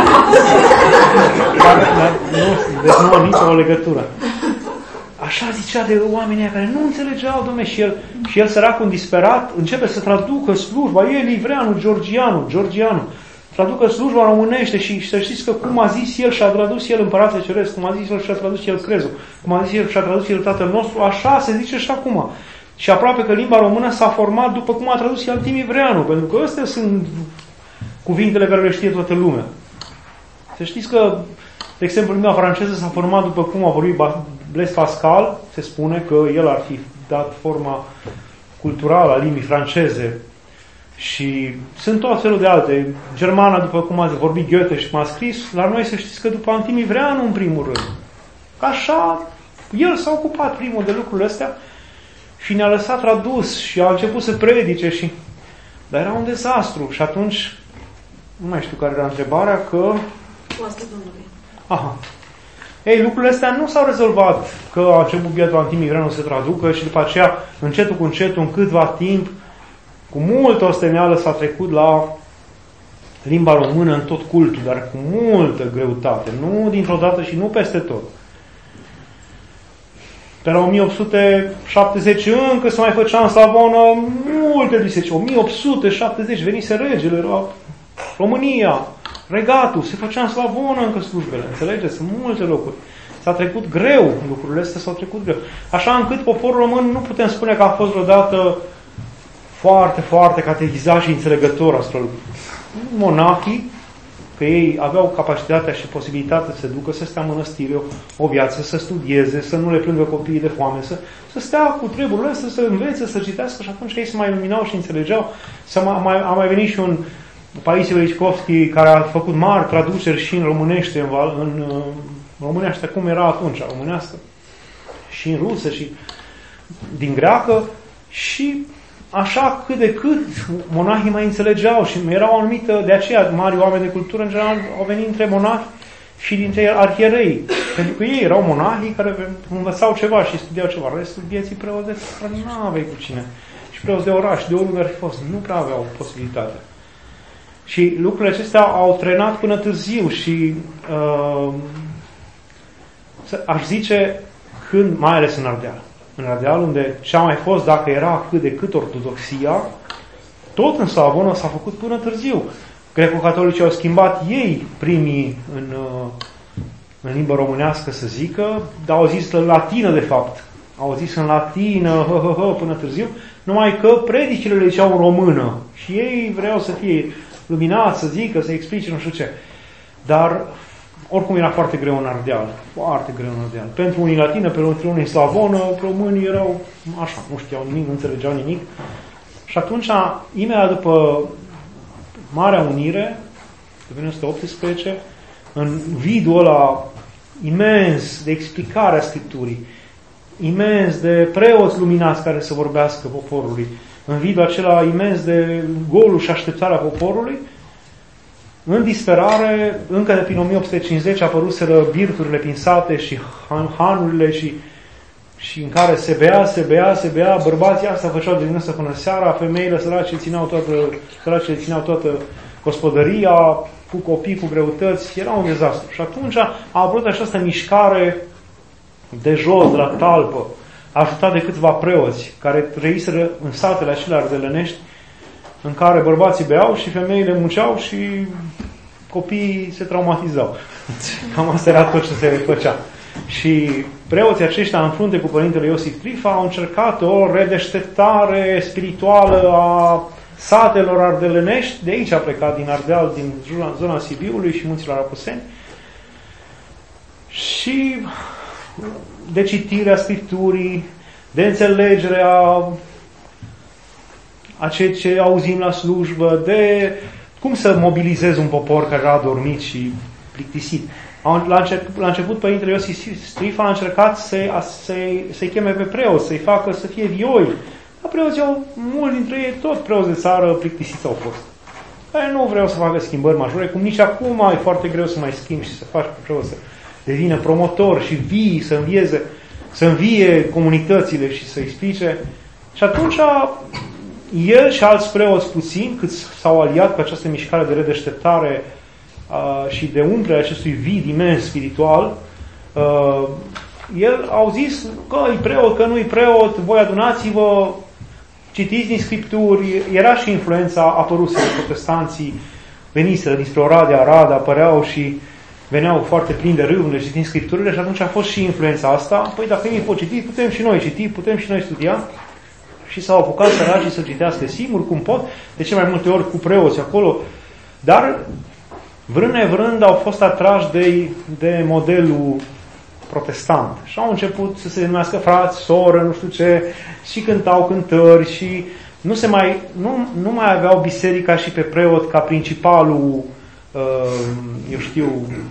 Dar, dar nu, deci nu am nicio legătură. Așa zicea de oamenii care nu înțelegeau, dom'le, și el, și el săracul disperat, începe să traducă slujba, el Livreanu, Georgianu, Georgianu, traducă slujba românește și, și să știți că cum a zis el și a tradus el Împăratul Ceresc, cum a zis el și a tradus el Crezul, cum a zis el și a tradus el Tatăl nostru, așa se zice și acum. Și aproape că limba română s-a format după cum a tradus el Timivreanu, pentru că astea sunt cuvintele care le știe toată lumea. Să știți că, de exemplu, limba franceză s-a format după cum a vorbit Blaise Pascal, se spune că el ar fi dat forma culturală a limbii franceze. Și sunt tot felul de alte. Germana, după cum a vorbit Goethe și cum a scris, la noi să știți că după Antimivreanu, în primul rând. Așa, el s-a ocupat primul de lucrurile astea și ne-a lăsat tradus și a început să predice și... Dar era un dezastru și atunci, nu mai știu care era întrebarea, că... Oastea Domnului. Aha. Ei, lucrurile astea nu s-au rezolvat, că a început bietul Antimigreanu să se traducă și după aceea, încetul cu încetul, în câtva timp, cu multă osteneală s-a trecut la limba română în tot cultul, dar cu multă greutate, nu dintr-o dată și nu peste tot. Pe la o mie opt sute șaptezeci încă se mai făcea în slavonă multe biserici. o mie opt sute șaptezeci venise regele, era România, regatul, se făcea în slavonă încă slujbele, înțelegeți? În multe locuri. S-a trecut greu, lucrurile astea s-au trecut greu. Așa încât poporul român nu putem spune că a fost vreodată foarte, foarte catehizat și înțelegător asupra lucrurilor. Monahii, că ei aveau capacitatea și posibilitatea să se ducă, să stea în mănăstire o, o viață, să studieze, să nu le plângă copiii de foame, să, să stea cu treburile astea, să învețe, să citească și atunci ei se mai luminau și înțelegeau. Să mai, mai, a mai venit și un Paisie Velicicovski care a făcut mari traduceri și în românește, în, în, în românește, cum era atunci, românească, și în rusă și din greacă și așa cât de cât monahii mai înțelegeau și erau o anumită, de aceea mari oameni de cultură în general au venit între monahi și dintre arhierei, pentru că ei erau monahii care învățau ceva și studiau ceva. Restul vieții preoți de țară nu aveai cu cine. Și preoți de oraș, de oriunde ar fi fost, nu prea aveau posibilitate. Și lucrurile acestea au trenat până târziu și uh, aș zice când, mai ales în Ardeal. În Ardeal, unde și-a mai fost, dacă era cât de cât ortodoxia, tot în slavonă s-a făcut până târziu. Greco-catolicii au schimbat ei primii în, în limba românească să zică, dar au zis în latină de fapt. Au zis în latină, hă, hă, hă, până târziu, numai că predicile le ziceau în română și ei vreau să fie luminați, să zică, să explice, nu știu ce. Dar oricum era foarte greu în Ardeal, foarte greu în Ardeal. Pentru unii latină, pentru unii slavonă, românii erau așa, nu știau nimic, nu înțelegeau nimic. Și atunci, imediat după Marea Unire, de o mie nouă sute optsprezece, în vidul ăla imens de explicare a Scripturii, imens de preoți luminați care să vorbească poporului, în vidul acela imens de golul și așteptarea poporului, în disperare, încă de prin o mie opt sute cincizeci apăruseră birturile prin sate și hanurile și, și în care se bea, se bea, se bea, bărbații asta făceau de dimineață până seara, femeile sărace țineau toată, sărace țineau toată gospodăria, cu copii, cu greutăți, era un dezastru. Și atunci a apărut această mișcare de jos, de la talpă, ajutat de câțiva preoți, care trăiseră în satele acelea ardelenești, în care bărbații beau și femeile munceau și copiii se traumatizau. Cam asta era tot ce se făcea. Și preoții aceștia, în frunte cu Părintele Iosif Trifa, au încercat o redeșteptare spirituală a satelor ardelenești. De aici a plecat, din Ardeal, din zona Sibiului și munților Apuseni. Și de citirea Scripturii, de înțelegerea a ceea ce auzim la slujbă, de cum să mobilizezi un popor care a dormit și plictisit. La început, la început Părintele Iosif Strifa a încercat să-i, să-i, să-i cheme pe preoți, să-i facă să fie vioi. Dar preoții au, mulți dintre ei, tot preoți de țară plictisiți au fost. Care nu vreau să facă schimbări majore, cum nici acum e foarte greu să mai schimbi și să faci pe preoți să devină promotor și vii, să învieze, să învie comunitățile și să explice. Și atunci el și alți preoți puțini, cât s-au aliat pe această mișcare de redeșteptare uh, și de umplere acestui vid imens spiritual, uh, el au zis că e preot, că nu e preot, voi adunați-vă, citiți din Scripturi. Era și influența apăruse de protestanții, veniseră dinspre Oradea, Arad, apăreau și veneau foarte plini de râvne și din Scripturile și atunci a fost și influența asta. Păi dacă ei pot citi, putem și noi citi, putem și noi studia. Și s-au apucat săracii să citească singuri cum pot, de ce mai multe ori cu preoți acolo, dar vrând nevrând au fost atrași de, de modelul protestant și au început să se numească frați, soră, nu știu ce, și cântau cântări și nu, se mai, nu, nu mai aveau biserica și pe preot ca principalul, eu știu,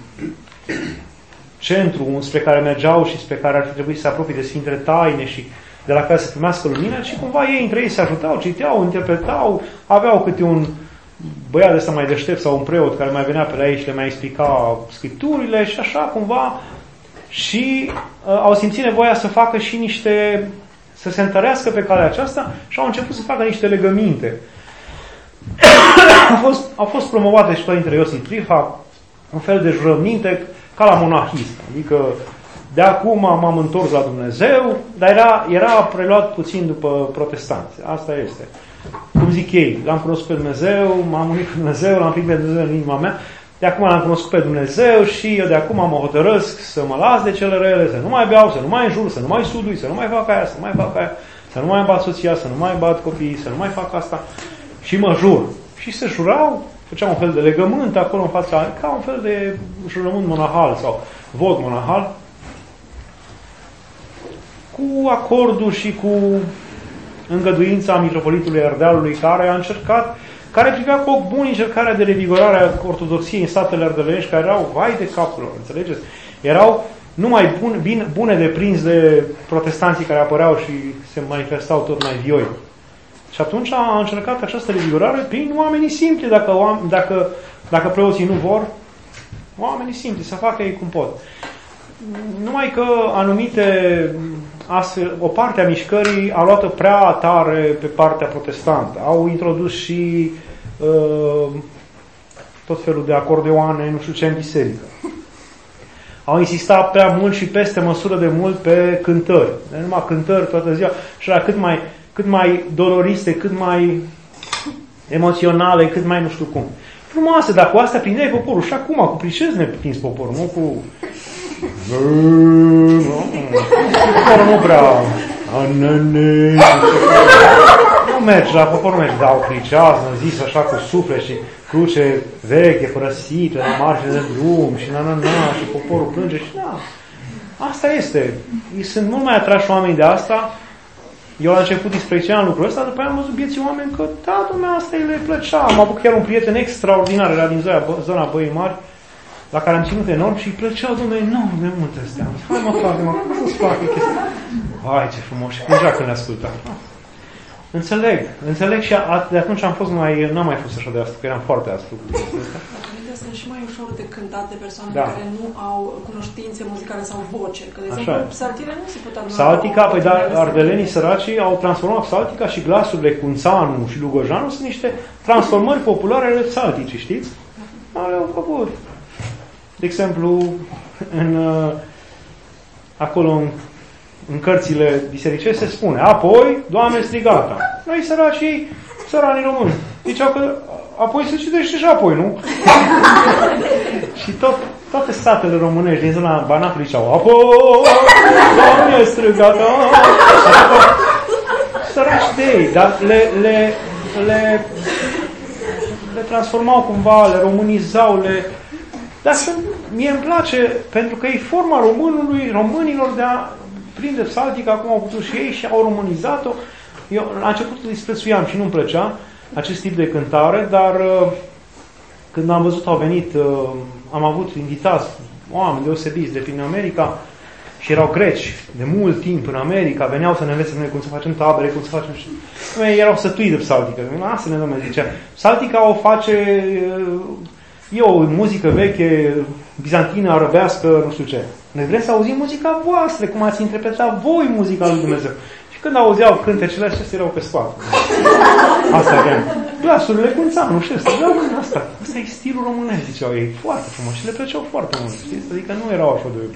centru spre care mergeau și spre care ar fi trebuit să se apropie de Sfintele Taine și de la care să primească lumină, și cumva ei între ei se ajutau, citeau, interpretau, aveau câte un băiat de ăsta mai deștept sau un preot care mai venea pe la ei și le mai explica Scripturile și așa cumva, și uh, au simțit nevoia să facă și niște, să se întărească pe calea aceasta și au început să facă niște legăminte. au, fost, au fost promovate și Părintele Iosif Trifa, un fel de jurăminte ca la monahism, adică de acum m-am întors la Dumnezeu, dar era, era preluat puțin după protestanți. Asta este. Cum zic ei, l-am cunoscut pe Dumnezeu, m-am unit cu Dumnezeu, l-am primit pe Dumnezeu în inima mea, de acum l-am cunoscut pe Dumnezeu și eu de acum mă hotărăsc să mă las de cele rele, să nu mai beau, să nu mai înjur, să nu mai sudui, să nu mai fac aia, să nu mai fac aia, să nu mai bat soția, să nu mai bat copiii, să nu mai fac asta și mă jur. Și se jurau, făceam un fel de legământ acolo în fața, ca un fel de jurământ monahal sau vot monahal, cu acordul și cu îngăduința mitropolitului Ardealului, care a încercat, care privea cu ochi buni încercarea de revigorare a ortodoxiei în statele ardelenești, care erau vai de capul lor, înțelegeți? Erau numai bun, bine, bune de prins de protestanții care apăreau și se manifestau tot mai vioi. Și atunci a încercat această revigorare prin oamenii simpli, dacă, dacă, dacă preoții nu vor, oamenii simpli, să facă ei cum pot. Numai că anumite astfel, o parte a mișcării a luat-o prea tare pe partea protestantă. Au introdus și uh, tot felul de acordeoane, nu știu ce, în biserică. Au insistat prea mult și peste măsură de mult pe cântări. De numai cântări toată ziua. Și era cât mai, cât mai doloriste, cât mai emoționale, cât mai nu știu cum. Frumoase, dar cu astea prindeai poporul. Și acum, cu pricez ne prins poporul, nu cu... Poporul nu prea... mergi, la popor mergi, dau cricează, zis așa cu suflet și cruce veche, părăsită, la margine de drum și na, na, na, și poporul plânge și da. Asta este. Sunt mult mai atrași oamenii de asta. Eu la început dispreționam lucrul ăsta, după aia am văzut vieții oameni că, da, lumea asta îi le plăcea. Am avut chiar un prieten extraordinar, era din zona, zona Băii Mari, la care am ținut enorm și îi plăceau, domnule, enorm de mult astea. Hai mă, frate, mă, cum să-ți facă chestia? Hai, ce frumos, și plângea când le ascultam. Înțeleg, înțeleg și a, de atunci am fost mai, n-am mai fost așa de asta, că eram foarte aspru. Sunt și mai ușor de cântat de persoane da. care nu au cunoștințe muzicale sau voce. Că, de exemplu, psaltire nu se pot aduna. Saltica, păi da, ardelenii săracii au transformat saltica și glasurile Cunțanu și Lugojanu sunt niște transformări populare ale salticii, știți? Le-au făcut. De exemplu, în, acolo în, în cărțile bisericești se spune, apoi, Doamne, strigata. Noi săracii, săranii români, ziceau că apoi se citește și apoi, nu? Și tot, toate satele românești din zona Banatului ziceau, apoi, Doamne, strigata. Săraci de ei, dar le, le, le, le transformau cumva, le românizau, le... Dar să, mie îmi place, pentru că e forma românului, românilor de a prinde psaltica, cum au putut și ei și au românizat-o. Eu la început îl disprețuiam și nu-mi plăcea acest tip de cântare, dar când am văzut au venit, am avut invitați oameni deosebiți de prin America și erau greci de mult timp în America, veneau să ne învețe noi cum să facem tabere, cum să facem și... Noi erau sătui de psaltică. Asta ne domnule zicea. Psaltica o face... E o muzică veche, bizantină, arăbească, nu știu ce. Noi vrem să auzim muzica voastră, cum ați interpretat voi muzica lui Dumnezeu. Și când auzeau cântecele acestea, erau pe spate. Asta vrem. Glasurile Cunțanu, și ăsta, vreau când asta. Asta e stilul românesc, ziceau ei. Foarte frumos și le plăceau foarte mult, știți? Adică nu erau așa de...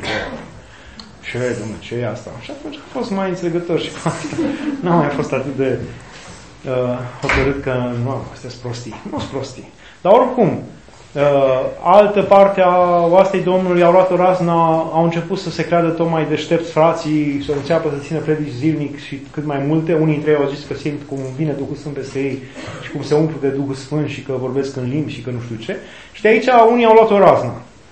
Ce, domnule, ce e asta? Și atunci a fost mai înțelegător și cu asta. N-am mai fost atât de uh, hotărât că nu, astea sunt prostii. Nu sunt prostii. Dar oricum, Uh, altă parte a oastei Domnului au luat o razna, au început să se creadă tot mai deștepți frații, să înceapă să țină predici zilnic și cât mai multe. Unii dintre ei au zis că simt cum vine Duhul Sfânt peste ei și cum se umplu de Duhul Sfânt și că vorbesc în limbi și că nu știu ce. Și de aici unii au luat o razna.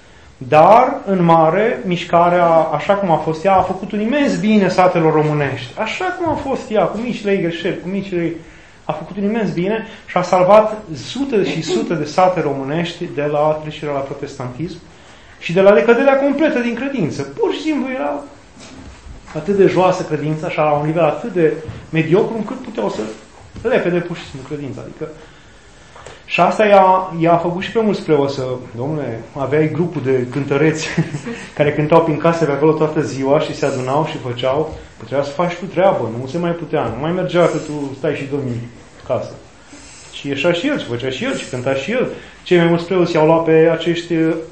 Dar, în mare, mișcarea, așa cum a fost ea, a făcut un imens bine satelor românești. Așa cum a fost ea, cu micile ei greșeli, cu micile ei... a făcut un imens bine și a salvat sute și sute de sate românești de la trecerea la protestantism și de la decăderea completă din credință. Pur și simplu era atât de joasă credința, așa, la un nivel atât de mediocru, încât puteau să repede pur și simplu credința. Adică, și asta i-a, i-a făcut și pe mulți preoți să, domnule, aveai grupul de cântăreți care cântau prin case pe acolo toată ziua și se adunau și făceau, că trebuia să faci tu treabă, nu se mai putea, nu mai mergea că tu stai și dormi în casă. Și ieșea și el, și făcea și el, și cânta și el. Cei mai mulți preoți i-au luat pe acești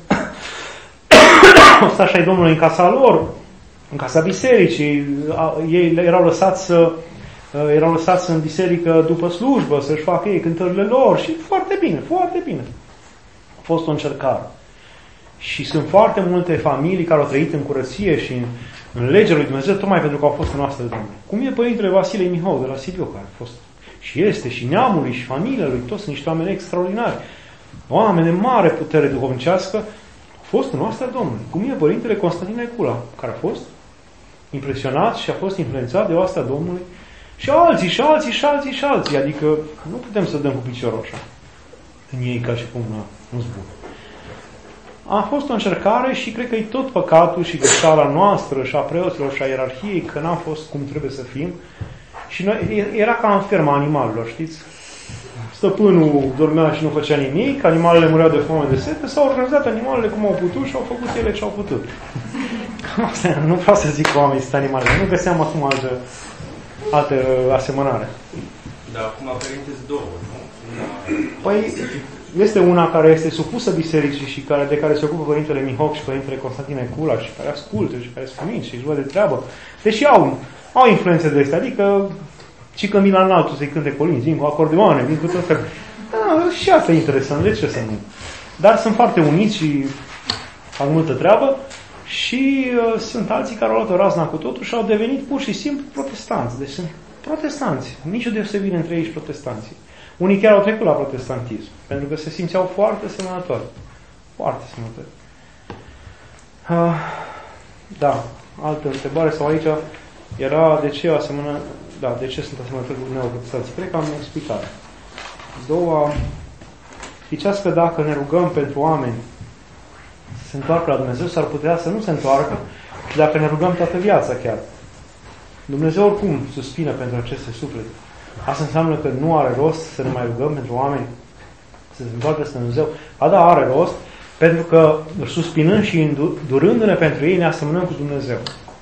ostași ai Domnului în casa lor, în casa bisericii, ei erau lăsați să erau lăsați în biserică după slujbă, să-și facă ei cântările lor și foarte bine, foarte bine. A fost o încercare. Și sunt foarte multe familii care au trăit în curăție și în, în legea lui Dumnezeu, tocmai pentru că au fost în noastră de Domnului. Cum e Părintele Vasile Mihou de la Sibiu, care a fost și este, și neamul lui, și familia lui, toți niște oameni extraordinari. Oameni de mare putere duhovnicească, au fost în noastră de Domnului. Cum e Părintele Constantin Necula, care a fost impresionat și a fost influențat de oastea Domnului. Și alții, și alții, și alții, și alții. Adică nu putem să dăm cu piciorul așa în ei ca și cum nu-s bun. A fost o încercare și cred că e tot păcatul și greșeala noastră și a preoților și a ierarhiei că n-am fost cum trebuie să fim. Și noi, era ca în ferma animalelor, știți? Stăpânul dormea și nu făcea nimic, animalele mureau de foame de sete, s-au organizat animalele cum au putut și au făcut ele ce au putut. Nu vreau să zic că oamenii sunt animalele, nu găseam acum altă altă asemănare. Dar acum părinteți două, nu? Păi este una care este supusă bisericii și care, de care se ocupă Părintele Mihoc și Părintele Constantin Necula și care ascultă și care sunt minți și își văd de treabă. Deși au, au influențe de astea, adică și când vin la înaltul să-i cânte colinzi, vin cu acordeoane, vin cu tot felul. Da, și asta e interesant, de ce să nu? Dar sunt foarte uniți și au multă treabă. Și uh, sunt alții care au luat o razna cu totul și au devenit pur și simplu protestanți. Deci sunt protestanți. Nici o deosebire între ei și protestanții. Unii chiar au trecut la protestantism, pentru că se simțeau foarte semănători. Foarte semănători. Uh, da, altă întrebare sau aici era de ce asemănă, da, de ce sunt asemănători cu neoprotestanții. Cred că am explicat. Doua, ziceați că dacă ne rugăm pentru oameni să se întoarcă la Dumnezeu, s-ar putea să nu se întoarcă și dacă ne rugăm toată viața chiar. Dumnezeu oricum suspină pentru aceste suflete. Asta înseamnă că nu are rost să ne mai rugăm pentru oameni să se întoarcă spre Dumnezeu. A, da, are rost, pentru că suspinând și îndurându-ne pentru ei, ne asemănăm cu Dumnezeu.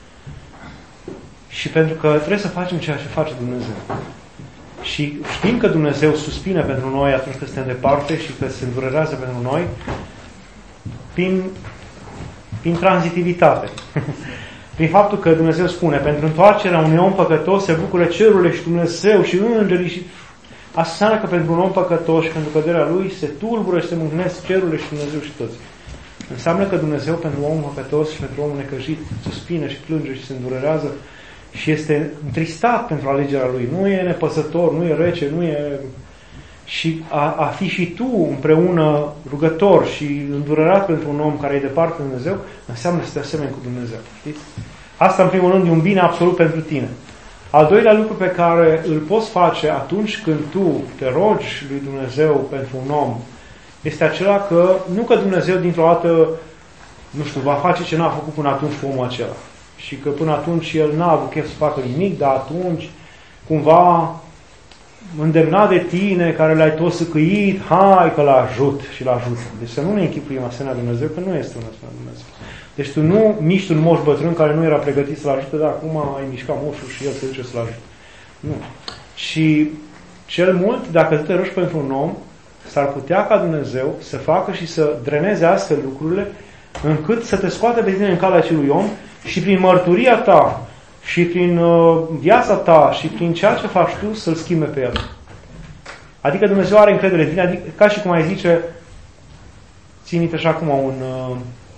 Și pentru că trebuie să facem ceea ce face Dumnezeu. Și știm că Dumnezeu suspină pentru noi atunci când suntem departe și că se îndurerează pentru noi prin, prin tranzitivitate. Prin faptul că Dumnezeu spune, pentru întoarcerea unui om păcătos se bucură cerurile și Dumnezeu și îngerii și... Asta înseamnă că pentru un om păcătos și pentru căderea lui se tulbură și se mâhnesc cerurile și Dumnezeu și toți. Înseamnă că Dumnezeu pentru omul păcătos și pentru omul necăjit suspină și plânge și se îndurerează și este întristat pentru alegerea lui. Nu e nepăsător, nu e rece, nu e... Și a, a fi și tu împreună rugător și îndurerat pentru un om care e departe de Dumnezeu, înseamnă să te asemeni cu Dumnezeu. Știți? Asta, în primul rând, e un bine absolut pentru tine. Al doilea lucru pe care îl poți face atunci când tu te rogi lui Dumnezeu pentru un om, este acela că, nu că Dumnezeu dintr-o dată, nu știu, va face ce n-a făcut până atunci cu omul acela. Și că până atunci el n-a avut chef să facă nimic, dar atunci, cumva, îndemnat de tine, care l-ai tot săcăit, hai că l-ajut și l-ajută. Deci să nu ne închipuim asemenea Dumnezeu, că nu este un asemenea Dumnezeu. Deci tu nu miști un moș bătrân care nu era pregătit să-l ajute, dar acum ai mișcat moșul și el se duce să-l ajute. Nu. Și cel mult, dacă tu te rogi pentru un om, s-ar putea ca Dumnezeu să facă și să dreneze astfel lucrurile, încât să te scoate pe tine în calea acelui om și prin mărturia ta și prin uh, viața ta și prin ceea ce faci tu să-l schimbe pe el. Adică Dumnezeu are încredere în tine, adică, ca și cum ai zice, țin minte așa acum un, uh,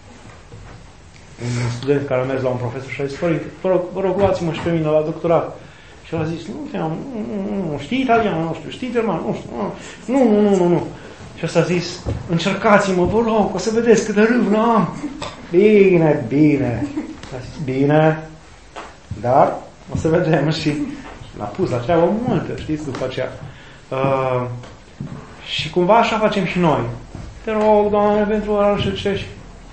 un student care a mers la un profesor și a zis, părinte, vă rog, vă rog, luați-mă și pe mine la doctorat. Și el a zis, nu, nu, nu, nu, știi italian, nu știu, știi german, nu știu, nu, nu, nu, nu, nu. Și ăsta a zis, încercați-mă, vă rog, o să vedeți cât de râvnă am. Bine, bine. A zis, bine, dar o să vedem și l-a pus la treabă multă, știți, după aceea. Uh, și cumva așa facem și noi. Te rog, Doamne, pentru orar și ce?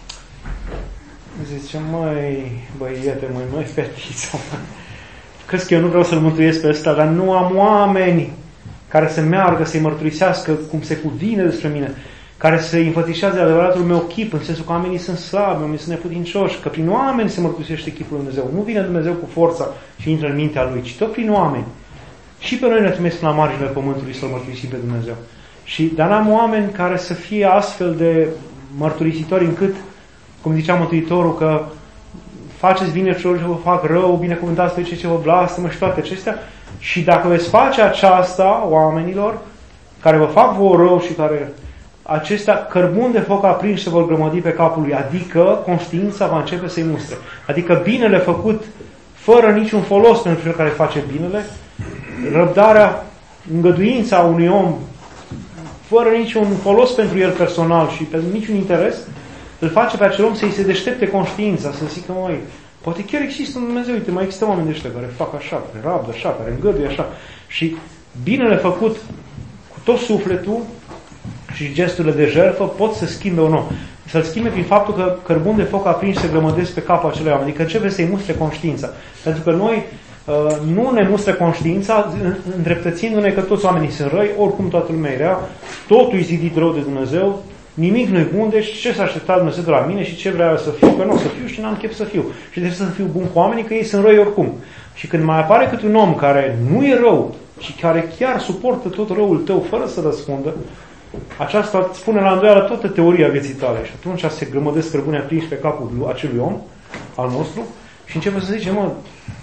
Zice, măi, băiete, măi, măi, fetiță, măi. Crezi că eu nu vreau să-l mântuiesc pe ăsta, dar nu am oameni care să meargă, să-i mărturisească cum se cuvine despre mine, care să-i înfățișează adevăratul meu chip, în sensul că oamenii sunt slabi, oamenii sunt neputincioși, că prin oameni se mărturisește chipul lui Dumnezeu. Nu vine Dumnezeu cu forța și intră în mintea Lui, ci tot prin oameni. Și pe noi ne trimesc la marginile pământului să-L mărturisim pe Dumnezeu. Și, dar n-am oameni care să fie astfel de mărturisitori încât, cum zicea Mântuitorul, că faceți bine celor ce vă fac rău, binecuvântați pe cei ce vă blastămă și toate acestea. Și dacă veți face aceasta oamenilor care vă fac vouă rău și care acestea, cărbuni de foc aprinși se vor grămădi pe capul lui, adică conștiința va începe să-i mustre. Adică binele făcut fără niciun folos pentru cel care face binele, răbdarea, îngăduința unui om fără niciun folos pentru el personal și pentru niciun interes, îl face pe acel om să-i se deștepte conștiința, să zică, măi, poate chiar există un Dumnezeu, uite, mai există oameni de ăștia care fac așa, care rabdă așa, care îngăduie așa. Și binele făcut cu tot sufletul și gesturile de jertfă pot să schimbe un om. Să-l schimbe prin faptul că cărbuni de foc aprinși se grămădesc pe capul acelui oameni. Adică începe să-i mustre conștiința. Pentru că noi uh, nu ne mustre conștiința îndreptățindu-ne că toți oamenii sunt răi, oricum toată lumea e rea, totul e zidit rău de Dumnezeu, nimic nu-i bun, deci ce s-a așteptat Dumnezeu de la mine și ce vreau să fiu, că nu o să fiu și n-am chef să fiu. Și trebuie să fiu bun cu oamenii, că ei sunt răi oricum. Și când mai apare câte un om care nu e rău și care chiar suportă tot răul tău fără să răspundă, aceasta îți pune la îndoială toată teoria vieții tale. Și atunci se grămădesc cărbune aprinși pe capul acelui om, al nostru, și începe să zice, mă,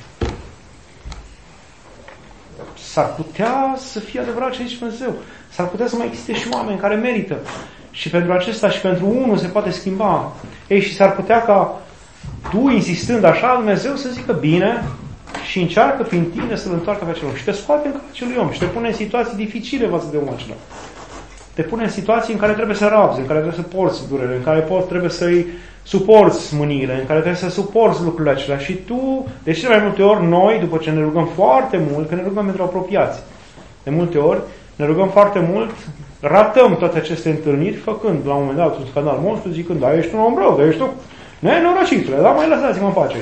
s-ar putea să fie adevărat ce zice Dumnezeu. S-ar putea să mai existe și oameni care merită. Și pentru acesta și pentru unul se poate schimba. Ei, și s-ar putea ca tu, insistând așa, Dumnezeu să zică bine și și încearcă prin tine să-l întoarcă pe acel om și te scoate în calea acelui om și te pune în situații dificile față de omul acela. Te pune în situații în care trebuie să rabzi, în care trebuie să porți durere, în care pot, trebuie să-i suporți mâniile, în care trebuie să suporți lucrurile acelea. Și tu, de cele mai multe ori, noi, după ce ne rugăm foarte mult, că ne rugăm pentru apropiați, de multe ori, ne rugăm foarte mult, ratăm toate aceste întâlniri, făcând, la un moment dat, un scandal monstru, zicând, da, ești un om rău, da, ești tu, nenorocitule, da, mai lăsați-mă în pace.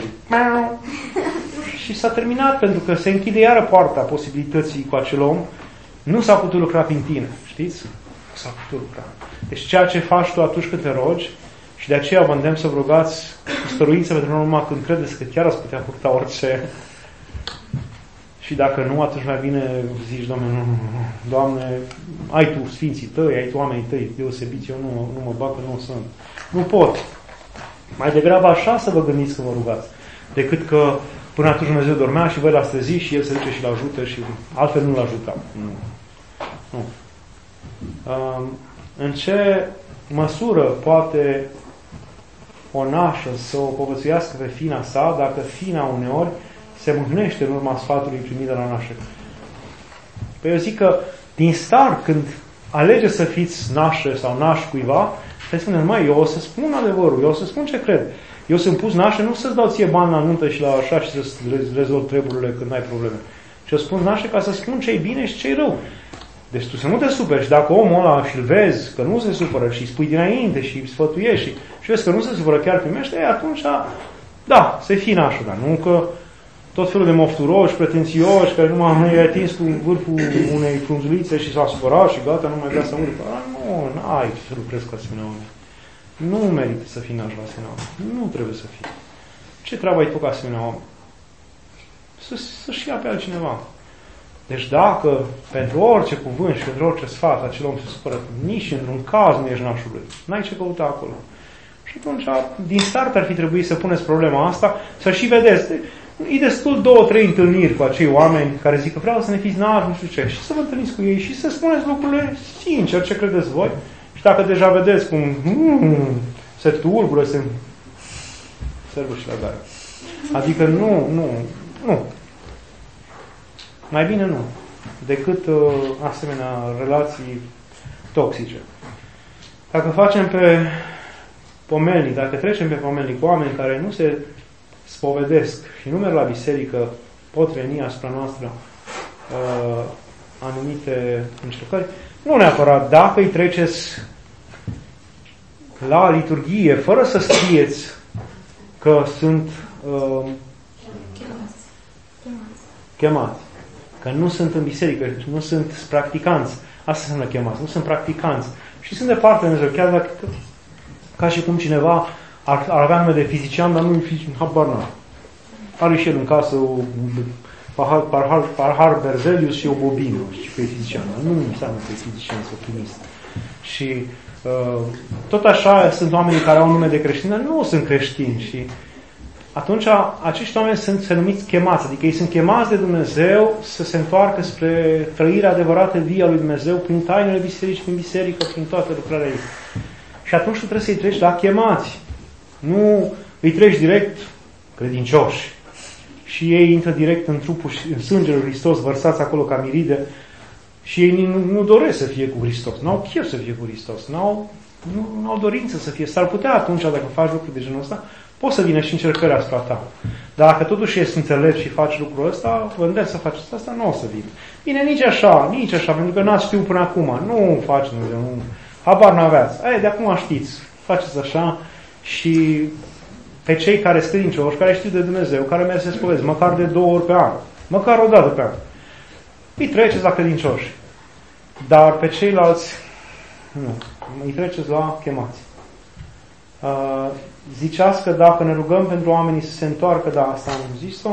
Și s-a terminat, pentru că se închide iară poarta posibilității cu acel om, nu s-a putut lucra prin tine, știți? Nu s-a putut lucra. Deci ceea ce faci tu atunci când te rogi, și de aceea vă îndemn să vă rugați cu stăruință, pentru că numai când credeți că chiar ați putea purta orice. Și dacă nu, atunci mai bine zici, Doamne, nu, nu, Doamne, ai Tu sfinții Tăi, ai Tu oamenii Tăi deosebiți, eu nu, nu mă bag, că nu sunt. Nu pot. Mai degrabă așa să vă gândiți că vă rugați, decât că până atunci Dumnezeu dormea și voi l-ați trezit și El se duce și l ajută și altfel nu l-ajuta. Nu. Nu. În ce măsură poate o nașă să o povățuiască pe fina sa dacă fina uneori se mâhnește în urma sfatului primit de la nașă? Păi eu zic că din start, când alege să fiți nașă sau naș cuiva, să-i spuneți, măi, eu o să spun adevărul, eu o să spun ce cred. Eu sunt pus nașă, nu să-ți dau ție bani la nuntă și la așa și să-ți rezolv treburile când ai probleme. Și eu spun nașă ca să spun ce-i bine și ce-i rău. Deci tu să nu te superi și dacă omul ăla și-l vezi că nu se supără și îi spui dinainte și îi sfătuiești și, și vezi că nu se supără, chiar primește, e, atunci, da, să fii nașul, dar nu că tot felul de mofturoși, pretențioși, care numai i-a atins cu vârful unei frunzulițe și s-a supărat și gata, nu mai vrea să urcă. Nu, n-ai să lucrezi cu asemenea oameni. Nu merită să fii nașul asemenea oameni. Nu trebuie să fii. Ce treabă ai tu cu asemenea oameni? Să, să-și ia pe altcineva. Deci dacă pentru orice cuvânt și pentru orice sfat acel om se supără, nici într-un caz nu ești nașul lui. N-ai ce căuta acolo. Și atunci, din start ar fi trebuit să puneți problema asta, să și vedeți. E destul două, trei întâlniri cu acei oameni care zic că vreau să ne fiți nași, nu știu ce. Și să vă întâlniți cu ei și să spuneți lucrurile sincer, ce credeți voi. Și dacă deja vedeți cum mm, se turbură, se servă și la gare. Adică nu, nu, nu. Mai bine nu. Decât uh, asemenea relații toxice. Dacă facem pe pomelnic, dacă trecem pe pomelnic cu oameni care nu se spovedesc și nu merg la biserică, pot veni asupra noastră uh, anumite încercări, nu neapărat dacă îi treceți la liturghie, fără să scrieți că sunt uh, chemați, că nu sunt în biserică, nu sunt practicanți. Asta înseamnă chemați, nu sunt practicanți. Și sunt departe de Dumnezeu, chiar dacă ca și cum cineva ar, ar avea nume de fizician, dar nu-i fizician, habar n-am. Are și el în casă o pahar, pahar, pahar Berzelius și o bobină, și că e fizician. Nu înseamnă că e fizician sau chimist. Și uh, tot așa sunt oamenii care au nume de creștini, dar nu sunt creștini. Și atunci acești oameni sunt se numiți chemați, adică ei sunt chemați de Dumnezeu să se întoarcă spre trăirea adevărată vie a lui Dumnezeu prin tainele bisericii, prin biserică, prin toate lucrarea ei. Și atunci tu trebuie să-i treci la chemați. Nu îi treci direct credincioși. Și ei intră direct în trupul și în sângele lui Hristos, vărsați acolo ca miride. Și ei nu, nu doresc să fie cu Hristos. N-au chef să fie cu Hristos. N-au, nu, n-au dorință să fie. S-ar putea atunci, dacă faci lucruri de genul ăsta, poți să vină și încercări asupra ta. Dar dacă totuși ești înțelept și faci lucrul ăsta, vă îndemn să faceți asta, nu o să vină. Bine, nici așa, nici așa, pentru că n-ați știut până acum. Nu faci Dumnezeu, nu. Habar n-aveați. Ei, de acum știți. Faceți așa și pe cei care sunt credincioși, care știu de Dumnezeu, care merg să se spovezi, măcar de două ori pe an, măcar o dată pe an, îi treceți la credincioși. Dar pe ceilalți, nu. Îi treceți la chemați. Uh, ziceați că dacă ne rugăm pentru oamenii să se întoarcă, da, asta am zis-o.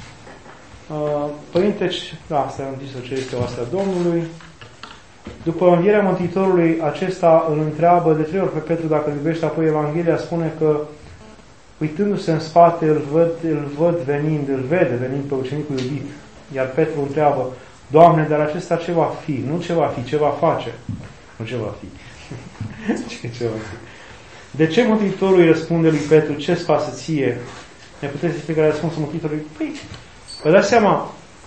Uh, Părinte, da, asta am zis-o, ce este o astea Domnului. După învierea Mântuitorului, acesta îl întreabă de trei ori pe Petru dacă îl iubește, apoi Evanghelia spune că uitându-se în spate, îl văd, îl văd venind, îl vede venind pe ucenicul iubit. Iar Petru întreabă, Doamne, dar acesta ce va fi? Nu ce va fi, ce va face? Nu ce va fi. ce, ce va fi? De ce Mântuitorul îi răspunde lui Petru, ce-ți pasă ție? Ne puteți explica răspunsul Mântuitorului? Păi, Vă dați seama,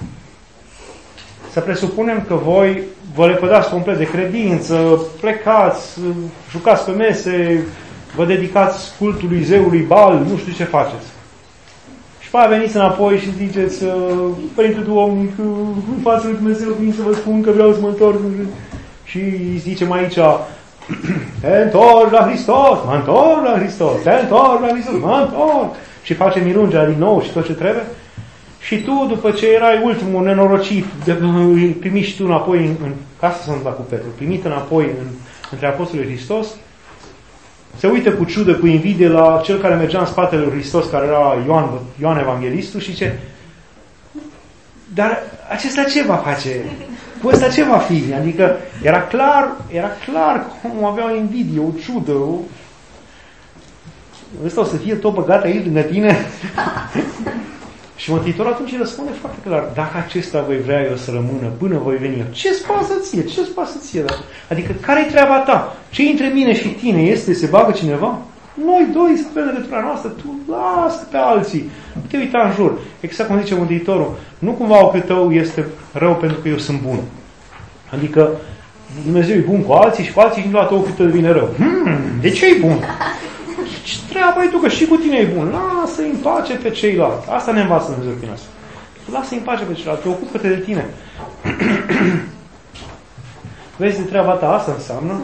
să presupunem că voi vă lepădați complet de credință, plecați, jucați pe mese, vă dedicați cultului zeului Baal, nu știu ce faceți. Și pe aia veniți înapoi și ziceți, Părinte Duhovnic, în fața lui Dumnezeu vin să vă spun că vreau să mă întorc. Și zicem aici, te întorci la Hristos, mă întorc la Hristos, te întorci la Hristos, mă întorc. Și face mirungea din nou și tot ce trebuie. Și tu, după ce erai ultimul nenorocit, primi și tu înapoi, în, în casa să întâmpla cu Petru, primit înapoi în, între Apostolii Hristos, se uită cu ciudă, cu invidie la cel care mergea în spatele lui Hristos, care era Ioan, Ioan Evanghelistul, și zice, dar acesta ce va face? Cu ăsta ce va fi? Adică era clar, era clar cum avea o invidie, o ciudă, o... ăsta o să fie tot băgat aici lângă tine? Și Mântuitorul atunci îi răspunde foarte clar, dacă acesta voi vrea eu să rămână până voi veni eu, ce-ți pasă ție? Ce-ți pasă ție? Adică care-i treaba ta? Ce între mine și tine este? Se bagă cineva? Noi doi să avem legătura noastră, tu lasă pe alții. Nu te uita în jur. Exact cum zice Mântuitorul, nu cumva ochiul tău este rău pentru că eu sunt bun. Adică Dumnezeu e bun cu alții și cu alții și toată ochiul tău devine rău. Hmm, de ce e bun? Ce treaba e tu că și cu tine e bun? Lasă-i în pace pe ceilalți. Asta ne învață Dumnezeu prin asta. Lasă-i în pace pe ceilalți, ocupă-te de tine. Vezi de treaba ta, asta înseamnă.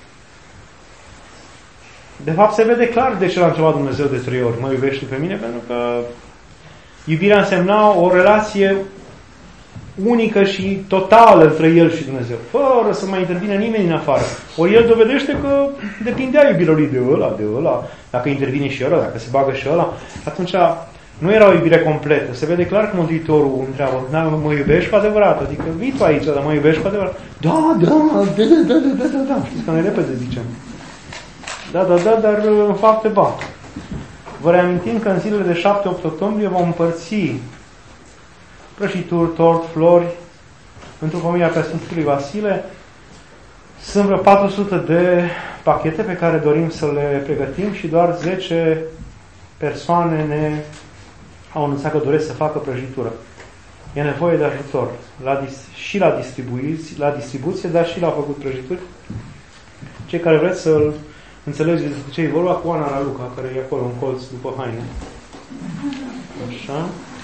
De fapt se vede clar de ce l-a întrebat Dumnezeu de trei ori. Mă iubești pe mine? Pentru că iubirea însemna o relație unică și totală între El și Dumnezeu. Fără să mai intervine nimeni în afară. Ori El dovedește că depindea iubirea lui de ăla, de ăla. Dacă intervine și ăla, dacă se bagă și ăla, atunci nu era o iubire completă. Se vede clar că Mântuitorul întreabă, da, mă iubești cu adevărat? Adică vii tu aici, dar mă iubești cu adevărat? Da, da, da, da, da, da, da, da. Știți că noi repede zicem. Da, da, da, dar în fapte ba. Vă reamintim că în zilele de șapte opt octombrie vom împărți prăjituri, tort, flori pentru familia Preasfințitului Vasile. Sunt vreo patru sute de pachete pe care dorim să le pregătim și doar zece persoane ne au anunțat că doresc să facă prăjitură. E nevoie de ajutor la, și la, la distribuție, dar și la făcut prăjituri. Cei care vreți să-l înțelegeți despre ce e vorba, cu Ana Raluca, care e acolo în colț după haine. Așa.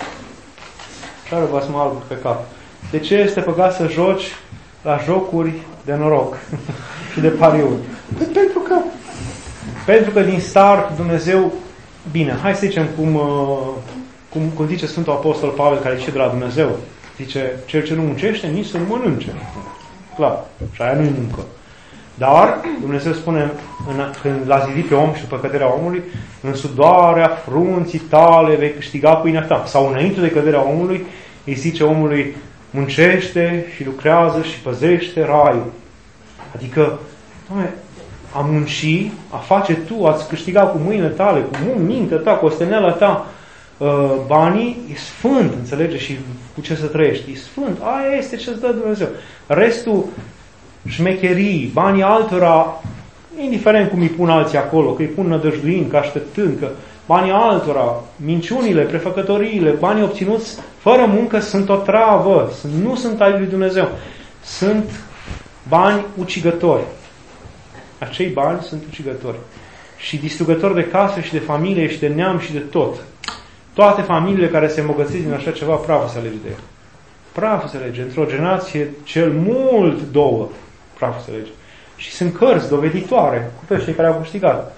Și are basma albă pe cap. De ce este păcat să joci la jocuri de noroc și de pariuri? Pentru că pentru că din start Dumnezeu, bine, hai să zicem cum, cum, cum zice Sfântul Apostol Pavel, care zice de la Dumnezeu, zice, cel ce nu muncește, nici să nu mănânce. Clar, și aia nu-i muncă. Dar Dumnezeu spune, în, când l-a zidit pe om și după căderea omului, în sudoarea frunții tale vei câștiga pâinea ta. Sau înainte de căderea omului, îi zice omului, muncește și lucrează și păzește raiul. Adică, doamne, a munci, a face tu, a-ți câștiga cu mâinile tale, cu mintea ta, cu osteneala ta, banii, e sfânt, înțelege, și cu ce să trăiești. E sfânt, aia este ce îți dă Dumnezeu. Restul, șmecherii, banii altora, indiferent cum îi pun alții acolo, că îi pun nădăjduind, că așteptând, că banii altora, minciunile, prefăcătoriile, banii obținuți fără muncă sunt o travă, nu sunt ai lui Dumnezeu. Sunt bani ucigători. Acei bani sunt ucigători. Și distrugători de casă și de familie și de neam și de tot. Toate familiile care se îmbogățesc din așa ceva, praful se alege de el. Praful se alege. Într-o generație, cel mult două, praful se alege. Și sunt cărți doveditoare cu toți cei care au câștigat.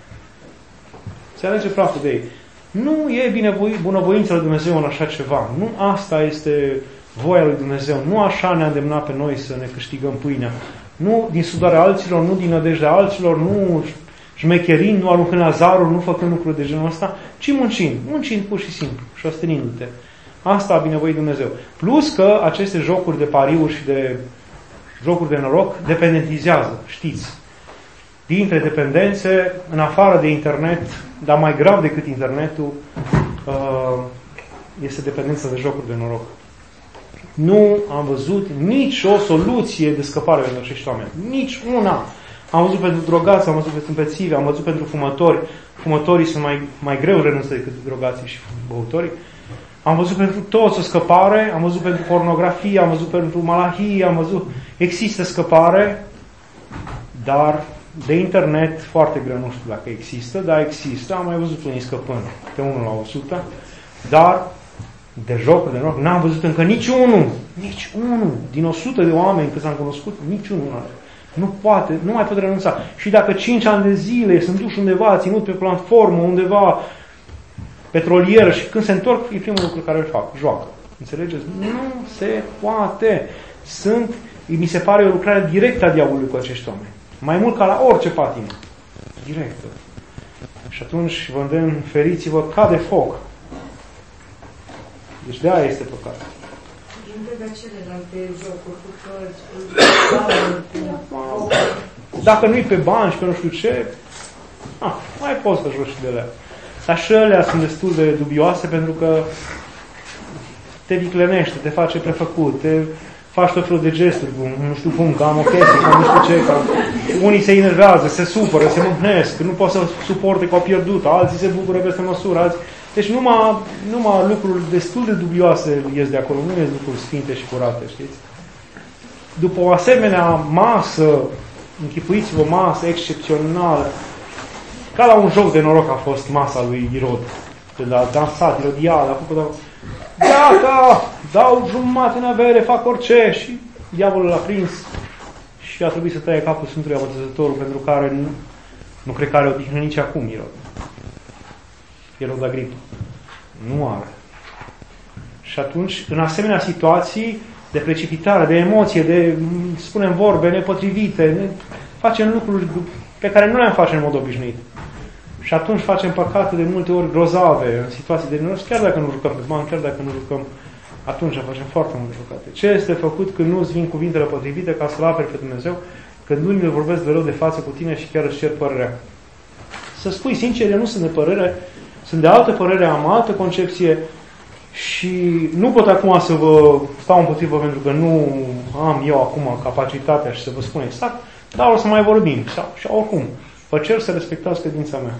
Se alege praful de ei. Nu e binevoi, bunăvoința lui Dumnezeu în așa ceva. Nu asta este voia lui Dumnezeu. Nu așa ne-a îndemnat pe noi să ne câștigăm pâinea. Nu din sudarea alților, nu din nădejdea alților, nu șmecherind, nu aruncând la zaruri, nu făcând lucruri de genul ăsta, ci muncind. Muncind pur și simplu și ostenindu-te. Asta a binevoit Dumnezeu. Plus că aceste jocuri de pariuri și de jocuri de noroc dependentizează, știți. Dintre dependențe, în afară de internet, dar mai grav decât internetul, este dependența de jocuri de noroc. Nu am văzut nici o soluție de scăpare pentru acești oameni. Nici una. Am văzut pentru drogați, am văzut pentru împețivi, am văzut pentru fumători. Fumătorii sunt mai, mai greu renunță decât drogații și băutorii. Am văzut pentru toți o scăpare, am văzut pentru pornografie, am văzut pentru malahie, am văzut... Există scăpare, dar de internet foarte greu, nu știu dacă există, dar există, am mai văzut unii scăpând pe unul la o sută, dar de jocuri, de noroc, n-am văzut încă niciunul, nici unul, din o sută de oameni cât am cunoscut, niciunul. Nu poate, nu mai poate renunța. Și dacă cinci ani de zile sunt duși undeva, ținut pe platformă, undeva petrolieră și când se întorc, e primul lucru care îl fac, joacă. Înțelegeți? Nu se poate. Sunt, mi se pare o lucrare directă a diavolului cu acești oameni. Mai mult ca la orice patimă. Directă. Și atunci vă îndemn, feriți-vă ca de foc. Deci de aia este păcat. Întrega celelalte jocuri cu cărți, dacă nu-i pe bani și pe nu știu ce, ah, mai poți să joci și de alea. Dar și alea sunt destul de dubioase pentru că te viclenește, te face prefăcut, te faci tot felul de gesturi, nu știu cum, că am o chestie, că nu știu ce, că unii se enervează, se supără, se mâhnesc, nu pot să suporte că au pierdut, alții se bucură peste măsură, alții... Deci numai, numai lucruri destul de dubioase ies de acolo, nu ies lucruri sfinte și curate, știți? După o asemenea masă, închipuiți-vă o masă excepțională, ca la un joc de noroc a fost masa lui Irod, când a dansat, Irodiada, a făcut... Gata, dau jumătate în avere, fac orice, și diavolul l-a prins și a trebuit să taie capul Sfântului Botezătorul, pentru care nu, nu cred că are odihnă nici acum Irod. Irod Agripa. Nu are. Și atunci, în asemenea situații de precipitare, de emoție, de, spunem, vorbe nepotrivite, ne, facem lucruri pe care nu le-am face în mod obișnuit. Și atunci facem păcate de multe ori grozave, în situații de nenorocire, chiar dacă nu jucăm pe bani, chiar dacă nu jucăm, atunci facem foarte multe păcate. Ce este făcut când nu-ți vin cuvintele potrivite ca să-L aperi pe Dumnezeu, când unii le vorbesc de rău de față cu tine și chiar își cer părerea? Să spui sincer, eu nu sunt de părere, sunt de altă părere, am altă concepție și nu pot acum să vă stau împotrivă pentru că nu am eu acum capacitatea și să vă spun exact, dar o să mai vorbim. Sau, și oricum, vă cer să respectați credința mea.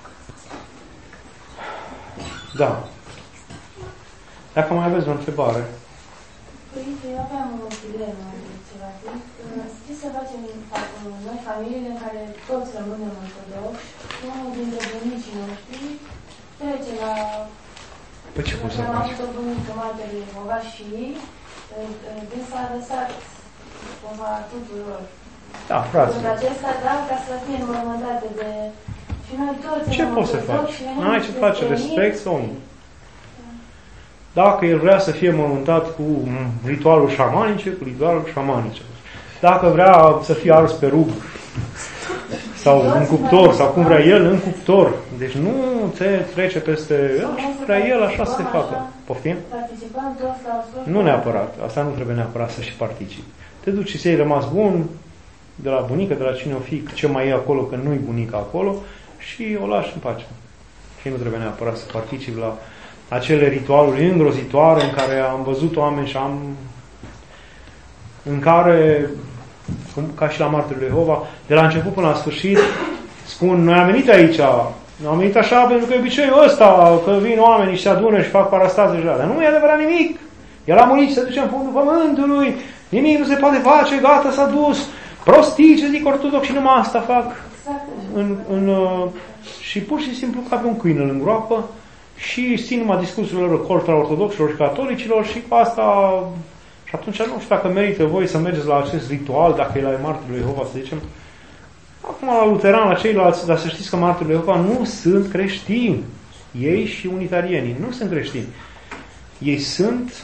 Da. Dacă mai aveți o întrebare. Părinte, eu aveam o dilemă de ceva timp. Ce să facem noi, familiile în care toți rămânem ortodoxi, unul dintre bunicii noștri trece la... Păi ce cum să faci? Am avut o bunică Matele Jehova și de s-a lăsat cumva tuturor. Da, fraților. Pentru acesta, da, ca să fie înmormântate de... Și noi toți... Ce poți să faci? N-ai ce face, respect sau nu? Dacă el vrea să fie mormântat cu ritualul șamanice, cu ritualul șamanice. Dacă vrea să fie ars pe rug sau în cuptor, sau cum vrea el, în cuptor. Deci nu te trece peste... Așa vrea el, așa să se facă. Poftim? Nu neapărat. Asta nu trebuie neapărat să și participi. Te duci și ți-ai rămas bun de la bunică, de la cine o fi, ce mai e acolo, că nu-i bunica acolo, și o lași în pace. Și nu trebuie neapărat să participi la acele ritualuri îngrozitoare în care am văzut oameni și am... în care, ca și la Martirul Jehova, de la început până la sfârșit, spun, noi am venit aici, am venit așa pentru că e obiceiul ăsta, că vin oamenii și se adună și fac parastaze deja. Dar nu e adevărat nimic. El a murit și se duce în fundul pământului, nimic nu se poate face, gata, s-a dus. Prostii, ce zic ortodoxi, numai asta fac. În, în, uh, și pur și simplu ca pe un câine îl îngroapă și țin numai discursurile lor contra ortodoxilor și catolicilor și cu asta... Și atunci nu știu dacă merită voi să mergeți la acest ritual, dacă e la Martirul Jehova, să zicem. Acum la luteran, la ceilalți, dar să știți că Martirul Jehova nu sunt creștini. Ei și unitarienii nu sunt creștini. Ei sunt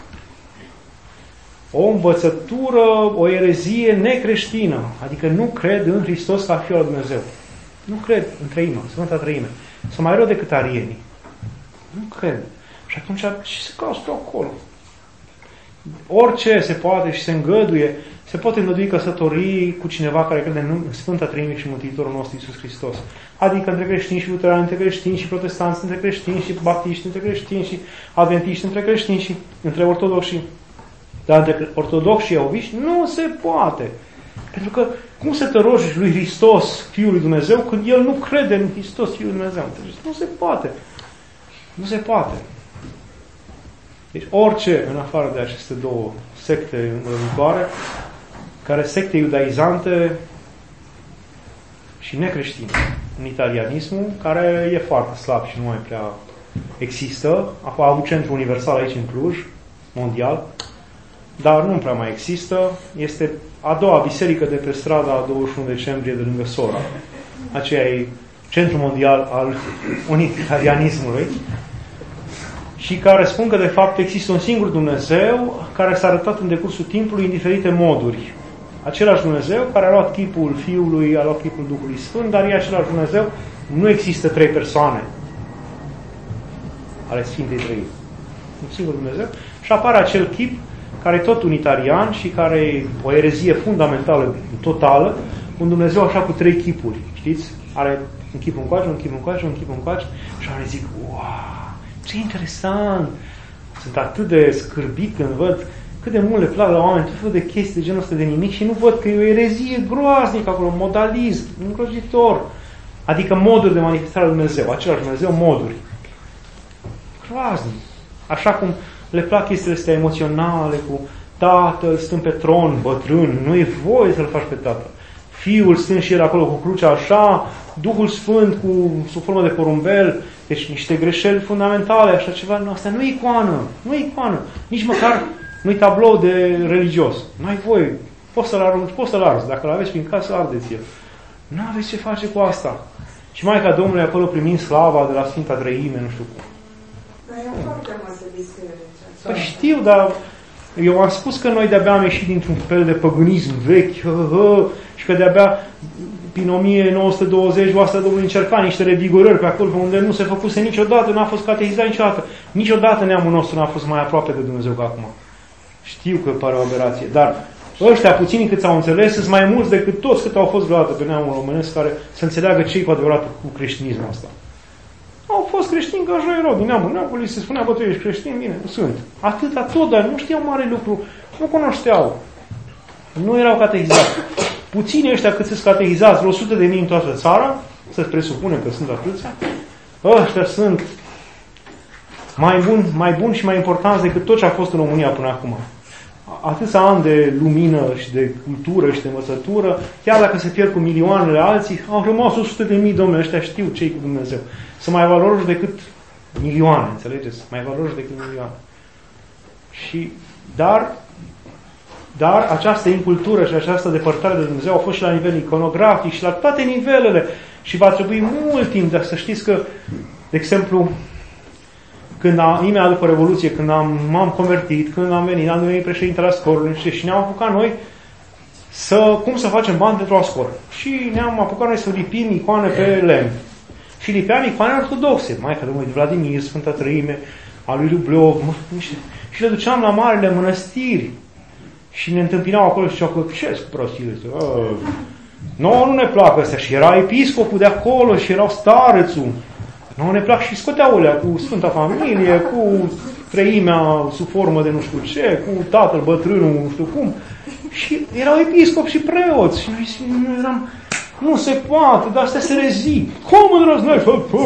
o învățătură, o erezie necreștină. Adică nu cred în Hristos ca Fiul al Dumnezeu. Nu cred în Treime, Sfânta Treime. Sunt mai rău decât arienii. Nu cred. Și atunci ce se causă acolo? Orice se poate și se îngăduie, se poate îngădui căsătorii cu cineva care crede în Sfânta Treime și Mântuitorul nostru Iisus Hristos. Adică între creștini și luterani, între creștini și protestanți, între creștini și baptiști, între creștini și adventiști, între creștini și între ortodoxi. Dar între ortodoxi și eoviști nu se poate. Pentru că cum să te rogi lui Hristos, Fiul lui Dumnezeu, când el nu crede în Hristos, Fiul lui Dumnezeu? Nu se poate. Nu se poate. Deci orice, în afară de aceste două secte îngrămitoare, care secte iudaizante și necreștine, unitarianismul, care e foarte slab și nu mai prea există, a avut centru universal aici în Cluj, mondial, dar nu prea mai există, este a doua biserică de pe strada douăzeci și unu decembrie de lângă Sora. Aceea e centru mondial al unitarianismului și care spun că de fapt există un singur Dumnezeu care s-a arătat în decursul timpului în diferite moduri. Același Dumnezeu care a luat chipul Fiului, a luat chipul Duhului Sfânt, dar e același Dumnezeu. Nu există trei persoane ale Sfintei Trăimi. Un singur Dumnezeu. Și apare acel chip care e tot unitarian și care e o erezie fundamentală, totală, un Dumnezeu așa cu trei chipuri. Știți? Are un chip încoace, un chip încoace, un chip încoace și oamenii zic, wow, ce interesant! Sunt atât de scârbit când văd cât de mult le plac la oameni tot felul de chestii de genul ăsta de nimic și nu văd că e o erezie groaznică acolo, modalism, îngrozitor. Adică moduri de manifestare a lui Dumnezeu, același Dumnezeu, moduri. Groaznic. Așa cum le plac chestiile astea emoționale cu Tatăl stând pe tron, bătrân, nu e voie să-L faci pe Tatăl. Fiul stând și el acolo cu crucea așa, Duhul Sfânt cu sub formă de porumbel, deci niște greșeli fundamentale, așa ceva. Nu, asta nu e icoană, nu e icoană, nici măcar nu-i tablou de religios. Nu ai voie, poți să-l arunci, poți să-l arzi, dacă l-aveți prin casă, ardeți-l. Nu aveți ce face cu asta. Și Maica Domnului acolo primind slava de la Sfânta Treime, nu știu cum. Dar e foarte masă biserică. Păi știu, dar eu am spus că noi de-abia am ieșit dintr-un fel de păgânism vechi, hă, hă, și că de-abia prin o mie nouă sute douăzeci oastea Domnului încerca niște revigorări pe acolo, pe unde nu se făcuse niciodată, n-a fost catehizat niciodată. Niciodată neamul nostru n-a fost mai aproape de Dumnezeu ca acum. Știu că pare o aberație, dar ăștia puțini cât s-au înțeles sunt mai mulți decât toți cât au fost vreodată pe neamul românesc care să înțeleagă ce-i cu adevărat cu creștinismul ăsta. Au fost creștini că așa erau din neamul neamului, se spunea, bă, tu ești creștin? Bine, sunt. Atâta tot, dar nu știau mare lucru, nu cunoșteau. Nu erau catehizați. Puțini ăștia cât sunt catehizați, vreo o sută de mii în toată țara, să-ți presupune că sunt atâția, ăștia sunt mai buni, mai buni și mai importanți decât tot ce a fost în România până acum. Atâția ani de lumină și de cultură și de învățătură, chiar dacă se pierd cu milioanele alții, au rămas o sută de mii, domnule, ăștia știu ce-i cu Dumnezeu. Sunt mai valoroși decât milioane, înțelegeți? Mai valoroși decât milioane. Și, dar, dar această incultură și această depărtare de Dumnezeu au fost și la nivel iconografic și la toate nivelele. Și va trebui mult timp, dar să știți că, de exemplu, când am, imediat după Revoluție, când am, m-am convertit, când am venit, am devenit președintele Ascorului și ne-am apucat noi să, cum să facem bani pentru Ascor. Și ne-am apucat noi să lipim icoane pe lemn. Și lipeam icoane ortodoxe, Maica Domnului Vladimir, Sfânta Trăime, a lui Rublev, și le duceam la marile mănăstiri. Și ne întâmpinau acolo și ziceau că ce-s cu prostile? Nouă nu ne plac astea. Și era episcopul de acolo și erau starețul. Nouă ne plac și scoteau alea cu Sfânta Familie, cu treimea sub formă de nu știu ce, cu tatăl, bătrânul, nu știu cum. Și erau episcopi și preoți. Și noi nu eram... Nu se poate, dar astea se rezii. Cum îndrăznești?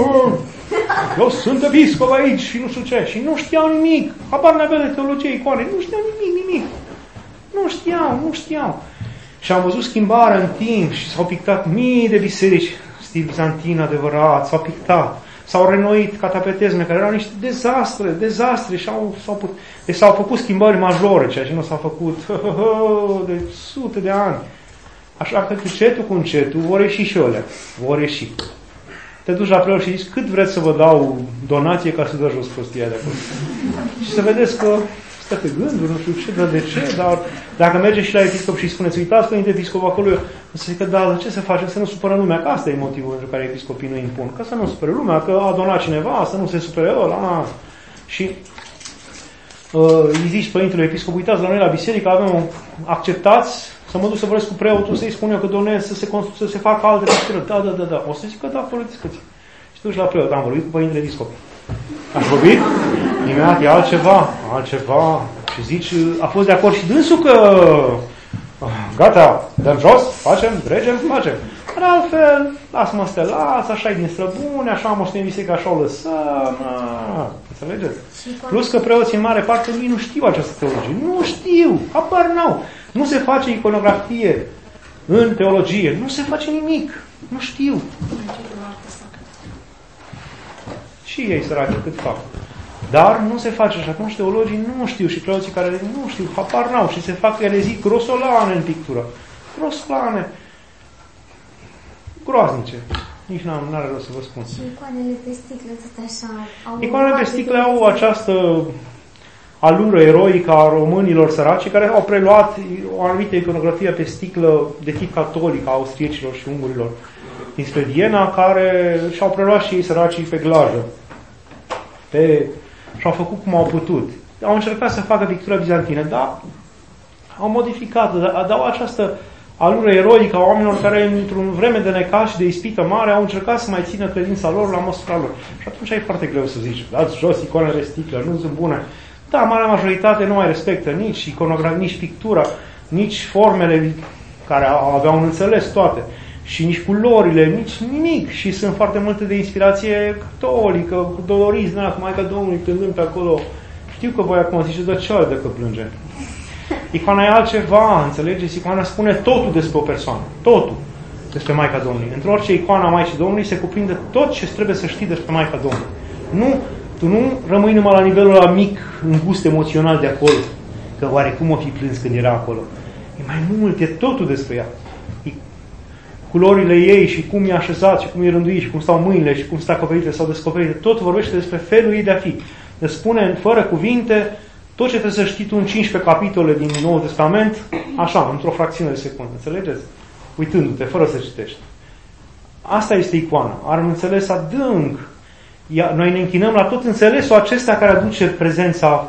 Eu sunt episcop aici și nu știu ce. Și nu știau nimic. Habar n-avea de teologie icoane. Nu știau nimic, nimic. Nu știau, nu știau. Și am văzut schimbarea în timp și s-au pictat mii de biserici stil bizantin adevărat, s-au pictat. S-au renoit catapetezme care erau niște dezastre, dezastre și au, s-au, put, deci s-au făcut schimbări majore, ceea ce nu s-a făcut de sute de ani. Așa că încetul cu încetul vor ieși și alea. Vor ieși. Te duci la preot și zici, cât vreți să vă dau donație ca să dă jos prostia de acolo. Și să vedeți că stă pe gânduri, nu știu ce, dar de ce, dar dacă mergeți și la episcop și spuneți, uitați, Părinte Episcop, acolo, să zică, da, de ce se face? Să nu supără lumea, că asta e motivul pentru care episcopii nu impun. Că să nu supere lumea, că a donat cineva, să nu se supere ăla. Și uh, îi zici Părintele Episcop, uitați, la noi la biserică avem, acceptați să mă duc să vorbesc cu preotul, să-i spun eu că donez, să se, să se facă alte discuții. Da, da, da, da. O să zic că da, fără discuții. Și tu duci la preot, am vorbit cu Părintele Episcop. Am vorbit? Imediat e altceva, altceva. Și zici, a fost de acord și dânsul că gata, dăm jos, facem, dregem, facem. Dar altfel, lasă-mă stelați, așa e din străbune, așa am ostenit biserica, așa o lăsăm. Na, înțelegeți? Plus că preoții în mare parte lui nu știu această teologie. Nu știu, apar n-au. Nu se face iconografie în teologie. Nu se face nimic. Nu știu. Și ei săraci cât fac. Dar nu se face și atunci teologii nu știu și preoții care nu știu, apar n-au și se fac erezii grosolane în pictură. Grosolane. Groaznice. Nici n-am, n-are rost să vă spun. Și icoanele pe sticle, tot așa... Au icoanele pe sticle au această alură eroică a românilor săraci care au preluat o anumită iconografie pe sticlă de tip catolic a austriecilor și ungurilor dinspre Viena, care și-au preluat și ei săracii pe glajă. Pe... Și-au făcut cum au putut. Au încercat să facă pictura bizantină, dar au modificat, dau această alură eroică a oamenilor care, într-un vreme de necaz și de ispită mare, au încercat să mai țină credința lor la măsura lor. Și atunci e foarte greu să zici, dați jos icoanele sticlă, nu sunt bune. Da, marea majoritate nu mai respectă nici iconografia, nici pictura, nici formele care aveau un înțeles toate. Și nici culorile, nici nimic. Și sunt foarte multe de inspirație catolică, cu doloriți, cum Maica Domnului plângând pe acolo. Știu că voi acum zice, de ce ori dacă plânge? Icoana e altceva, înțelegeți? Icoana spune totul despre o persoană. Totul despre Maica Domnului. Într-o orice icoana Maicii Domnului se cuprinde tot ce trebuie să știi despre Maica Domnului. Nu, tu nu rămâi numai la nivelul ăla mic, îngust emoțional de acolo. Că oarecum o fi plâns când era acolo. E mai mult, e totul despre ea. Culorile ei și cum e așezat și cum e rânduit și cum stau mâinile și cum stau acoperite sau descoperite. Tot vorbește despre felul ei de a fi. Îți spune fără cuvinte tot ce trebuie să știi tu în cincisprezece capitole din Noul Testament, așa, într-o fracțiune de secundă. Înțelegeți? Uitându-te, fără să citești. Asta este icoana. Are un înțeles adânc. Noi ne închinăm la tot înțelesul acesta care aduce prezența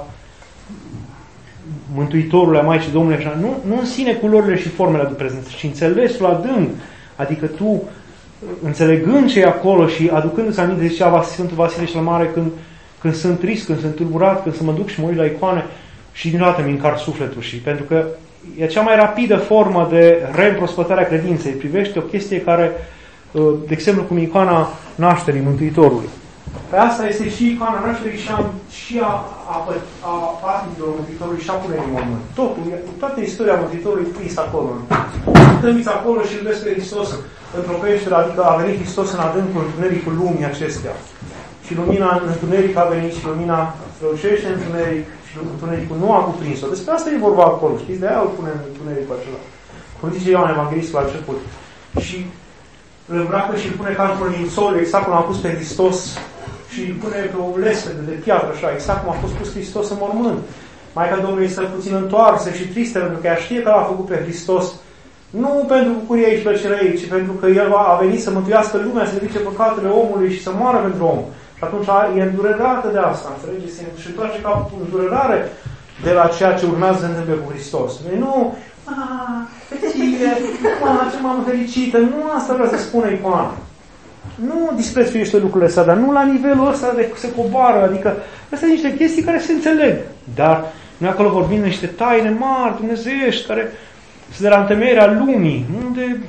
Mântuitorului, a Maicii Domnului. Așa. Nu, nu în sine culorile și formele aduc prezență, ci înțelesul adânc. Adică tu, înțelegând ce e acolo și aducându-ți aminte de zicea Sfântul Vasile cel Mare, când, când sunt trist, când sunt tulburat, când să mă duc și mă uit la icoane și din dată mi încar sufletul. Și pentru că e cea mai rapidă formă de reîmprospătare a credinței. Privește o chestie care, de exemplu, cum icoana nașterii Mântuitorului. Pe asta este și icoana nașterii și a, și a, a, a patimilor Mântuitorului și a punerii în mormânt. Totul, toată istoria Mântuitorului e scris acolo. Trămiți acolo și îl vezi pe Hristos într-o peșteră, adică a venit Hristos în adâncul întunericul lumii acestea. Și lumina în întuneric a venit și lumina strălucește în întuneric și întunericul nu a cuprins-o. Despre asta e vorba acolo, știți? De aia îl pune în întunericul acela. Cum zice Ioan Evanghelistul la început. Și îl îmbracă și îl pune ca într-un lințol, exact cum a pus pe Hristos și îl pune pe o lespede de piatră, așa, exact cum a fost pus Hristos în mormânt. Maica Domnului este puțin întoarsă și tristă, pentru că ea știe că l-a făcut pe Hristos nu pentru bucuria ei și plăcerea ei, ci pentru că El a venit să mântuiască lumea, să ridice păcatele omului și să moară pentru om. Și atunci e îndurerată de asta, înțelegeți? Și întoarce ca îndurerare de la ceea ce urmează să se întâmple cu Hristos. Nu, aaa, fetile, icoana, ce m-am fericită, nu asta vrea să spună icoana. Nu disprețuiește lucrurile astea, dar nu la nivelul ăsta de se coboară, adică astea sunt niște chestii care se înțeleg. Dar noi acolo vorbim de niște taine mari, dumnezeiești, care sunt de la întemeierea lumii, unde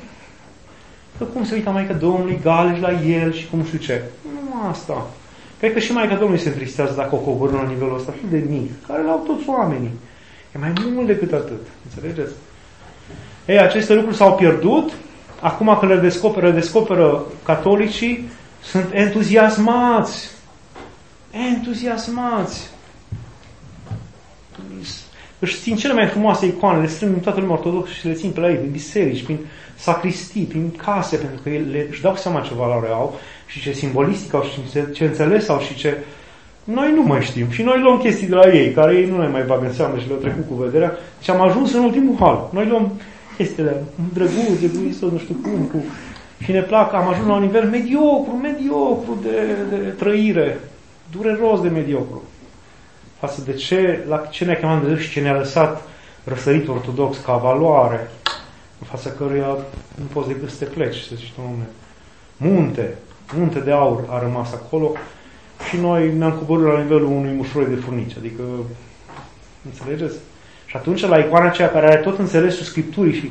că cum se uită Maica Domnului, galeși la el și cum știu ce. Nu asta. Cred că și Maica Domnului se întristează dacă o coboră la nivelul ăsta, atât de mic, care l-au toți oamenii. E mai mult decât atât. Înțelegeți? Ei, aceste lucruri s-au pierdut. Acum că le descoperă, le descoperă catolicii, sunt entuziasmați. Entuziasmați. Își țin cele mai frumoase icoane, le strâng în toată lumea ortodoxă și le țin pe la ei, prin biserici, prin sacristii, prin case, pentru că ele își dau seama ce valoare au și ce simbolistică au și ce, ce înțeles au și ce... Noi nu mai știm. Și noi luăm chestii de la ei, care ei nu ne mai bagă în seamă și le-au trecut cu vederea. Deci am ajuns în ultimul hal. Noi luăm chestiile drăguțe, cu Hristos, nu știu cum, cu... și ne plac, am ajuns la un nivel mediocru, mediocru de, de trăire, dureros de mediocru. Față de ce, la ce ne-a chemat de și ce ne-a lăsat răsăritul ortodox ca valoare, în fața căruia nu poți decât să te pleci, să zici, Doamne. Munte, munte de aur a rămas acolo și noi ne-am coborât la nivelul unui mușuroi de furnici, adică, înțelegeți? Și atunci, la icoana aceea care are tot înțelesul Scripturii și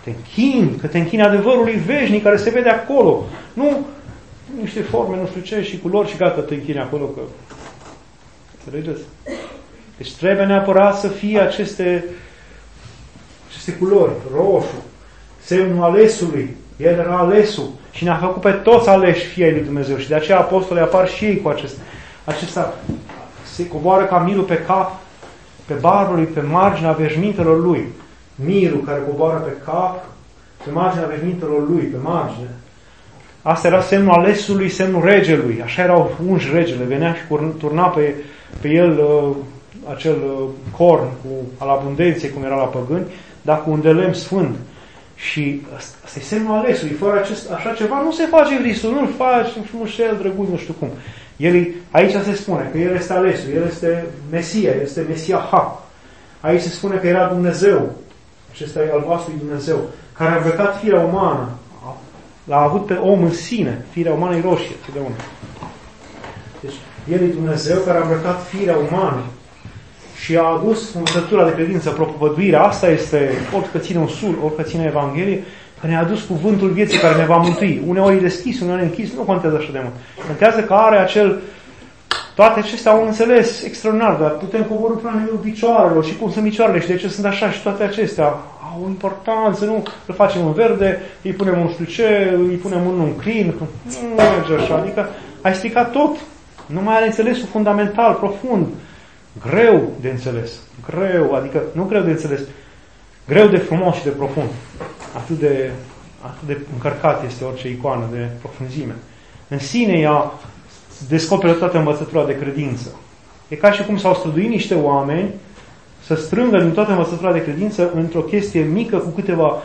te închini, că te închini adevărului veșnic care se vede acolo. Nu niște forme, nu știu ce, și culori și gata, te închini acolo. Că... Înțelegeți? Deci trebuie neapărat să fie aceste, aceste culori, roșu, semnul alesului. El era alesul și ne-a făcut pe toți aleși fiii lui Dumnezeu. Și de aceea apostolii apar și ei cu acest, acesta. Se coboară ca mirul pe cap, pe barbul lui, pe marginea veșmintelor lui. Mirul care coboară pe cap, pe marginea veșmintelor lui, pe margine. Asta era semnul alesului, semnul regelui. Așa erau unși regele. Venea și turna pe, pe el uh, acel uh, corn cu, al abundenței, cum era la păgâni, dar cu un de lemn sfânt. Și asta e semnul alesului. Fără acest, așa ceva nu se face Hristos, nu-l faci, frumușel, drăguț, nu știu cum. El, aici se spune că El este alesul, El este Mesia, El este Mesia Ha. Aici se spune că era Dumnezeu. Acesta e al voastrului Dumnezeu, care a îmbrăcat firea umană. L-a avut pe om în sine. Firea umană e roșie. Totdeauna. Deci, El e Dumnezeu care a îmbrăcat firea umană și a adus învățătura de credință, propovăduirea. Asta este, orică ține un sul, orică ține Evanghelie, că ne-a adus cuvântul vieții care ne va mântui. Uneori e deschis, uneori e închis, nu contează așa de mult. Contează că are acel... Toate acestea au un înțeles extraordinar, dar putem coborî până la nivelul picioarelor și cum sunt picioarele și de ce sunt așa și toate acestea au importanță, nu? Îl facem în verde, îi punem un știu ce, îi punem în un crin, nu merge așa, adică ai stricat tot. Nu mai are înțelesul fundamental, profund, greu de înțeles, greu, adică nu greu de înțeles, greu de frumos și de profund. Atât de, atât de încărcat este orice icoană de profunzime. În sine ea descoperă toată învățătura de credință. E ca și cum s-au străduit niște oameni să strângă din toată învățătura de credință într-o chestie mică cu câteva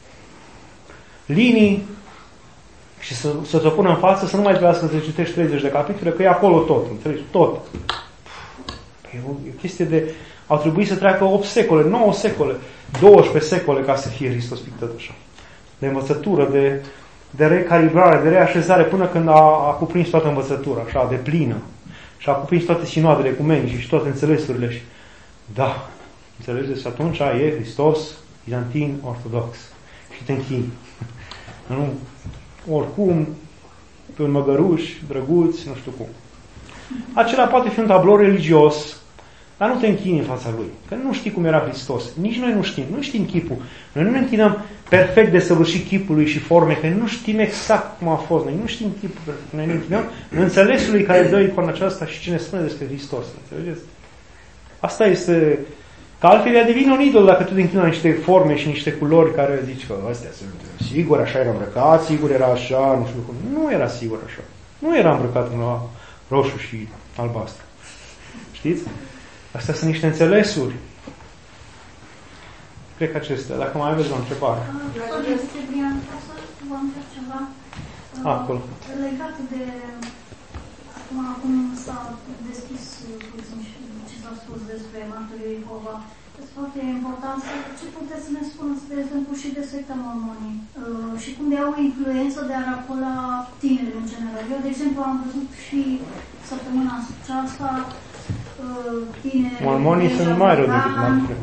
linii și să, să te pună în față, să nu mai trebuiască să citești treizeci de capitole, că e acolo tot, înțelegi? Tot. E o, e o chestie de... Au trebuit să treacă opt secole, nouă secole, douăsprezece secole ca să fie Hristos pictat așa. De învățătură, de, de recalibrare, de reașezare, până când a, a cuprins toată învățătura, așa, de plină. Și a cuprins toate sinoadele ecumenice și toate înțelesurile. Și, da, înțelegeți? Și atunci e Hristos, bizantin, ortodox. Și te închini. Nu, oricum, pe un măgăruș, drăguț, nu știu cum. Acela poate fi un tablou religios, dar nu te închini în fața lui. Că nu știi cum era Hristos. Nici noi nu știm. Nu știm chipul. Noi nu ne închinăm perfect de săvârșit chipului și forme, că nu știm exact cum a fost. Noi nu știm chipul perfect. Noi ne închinăm în înțelesului care dă icona aceasta și ce ne spune despre Hristos. Înțelegeți? Asta este... Că altfel ea devine un idol dacă tu te închini la niște forme și niște culori care zici că astea sunt sigur, așa era îmbrăcat, sigur era așa, nu știu cum. Nu era sigur așa. Nu era îmbrăcat în roșu și albastru. Știți? Astea sunt niște înțelesuri. Cred că acestea. Dacă mai aveți o întrebare. Ah, acolo. Legat de acum, acum s-a deschis puțin și ce s-a spus despre Martorii Jehova. Este foarte important să, ce puteți să ne spuneți, de exemplu, și de secta mormonii uh, și cum de au influență de a racola tineri în general. Eu, de exemplu, am văzut și săptămâna aceasta uh, tineri... Mormonii sunt mai rău decât Martorii.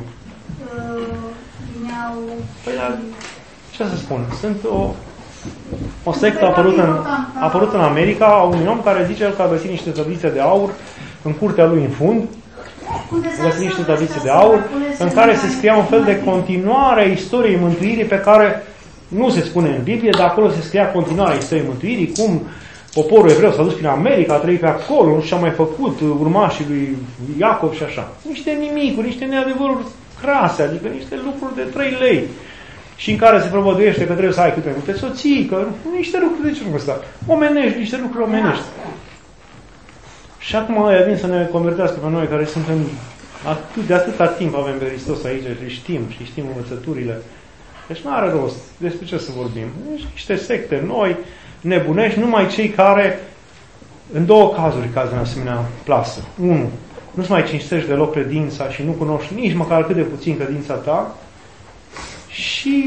Păi, dar ce să spun? Sunt o, o sectă apărută în, apărută în America a unui om care zice că a găsit niște tablițe de aur în curtea lui în fund. A găsit niște tablițe de aur în care se scria un fel de continuare a istoriei mântuirii pe care nu se spune în Biblie, dar acolo se scria continuarea istoriei mântuirii, cum poporul evreu s-a dus prin America, a trăit pe acolo, nu știu ce a mai făcut, urmașii lui Iacov și așa. Niște nimicuri, niște neadevăruri crase, adică niște lucruri de trei lei. Și în care se propovăduiește că trebuie să ai câte multe soții, că niște lucruri de ce nu ăsta. Omenești, niște lucruri omenești. Și acum ăia vin să ne convertească pe noi care suntem atât, de atâta timp avem pe Hristos aici și știm, și știm învățăturile. Deci nu are rost. Despre ce să vorbim? Deci niște secte noi, nebunești, numai cei care în două cazuri caz în asemenea plasă. Unu, nu-ți mai cinstești deloc credința și nu cunoști nici măcar cât de puțin credința ta și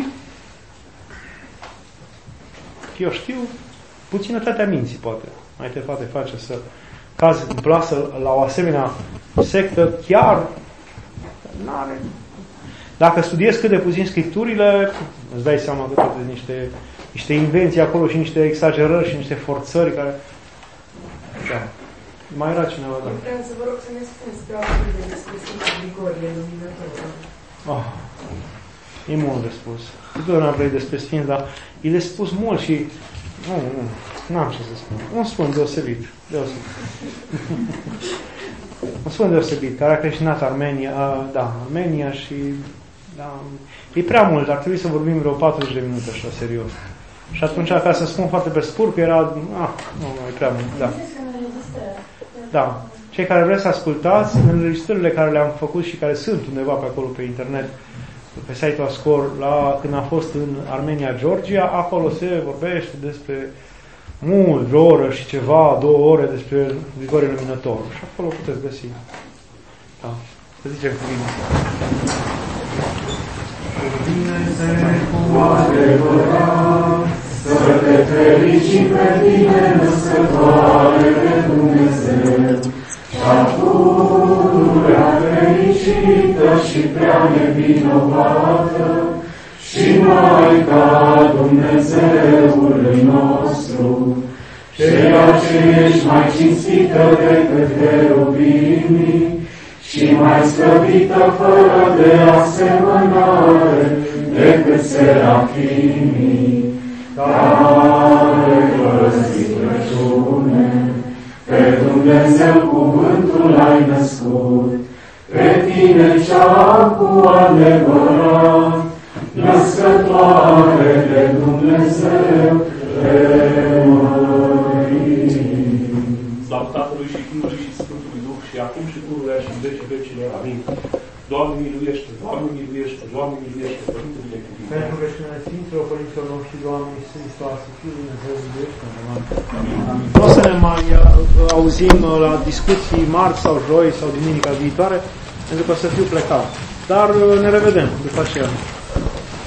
eu știu, puținătatea minții poate. Mai te poate face să cazi în plasă la o asemenea sectă chiar n-are. Dacă studiezi cât de puțin Scripturile, îți dai seama că toate niște, niște invenții acolo și niște exagerări și niște forțări care... Da. Mai era cineva, da. Vreau să vă rog să ne spuneți pe altfel despre Sfântul Grigorie Luminătorul. Oh, e mult de spus. Totdeauna vrei despre Sfinți, dar e de spus mult și... Nu, nu, n-am ce să spun. Un sfânt deosebit. Deosebit. Un sfânt deosebit, care a creștinat Armenia, da, Armenia și... Da, e prea mult, ar trebui să vorbim vreo patruzeci de minute așa, serios. Și atunci, ca să spun foarte pe scurt, că era... Ah, nu, nu, e prea mult, da. Da. Cei care vreți să ascultați, înregistrările care le-am făcut și care sunt undeva pe acolo pe internet, pe site-ul Ascor, la, când am fost în Armenia, Georgia, acolo se vorbește despre mult, vreo oră și ceva, două ore despre Grigorie Luminătorul. Și acolo puteți găsi. Da. Să zicem cu bine. Dumnezeu cu adevărat, să te fericim pe tine, născătoare de Dumnezeu, și-a pururea fericită și prea nevinovată, și Maica Dumnezeului nostru, ceea ce ești mai cinstită decât cherubimii, și mai slăvită fără de asemănare decât serafimii, care părăsi Crăciune, pe Dumnezeu cuvântul ai născut, pe tine cea cu adevărat, născătoare de Dumnezeu, te mărim. Slavă Tatălui și Fiului și Sfântului Duh și acum și pururea și în vecii vecilor. Amin. Doamne miluiește, Doamne miluiește, Doamne miluiește, Părinte binecuvântat. Pentru rugăciunea Sfinților Părinților noștri, Doamne Iisus Hristos, Fiul Dumnezeu, miluiește. Amin. Nu o să ne mai auzim la discuții marți sau joi sau duminica viitoare, pentru că o să fiu plecat. Dar ne revedem după aceea.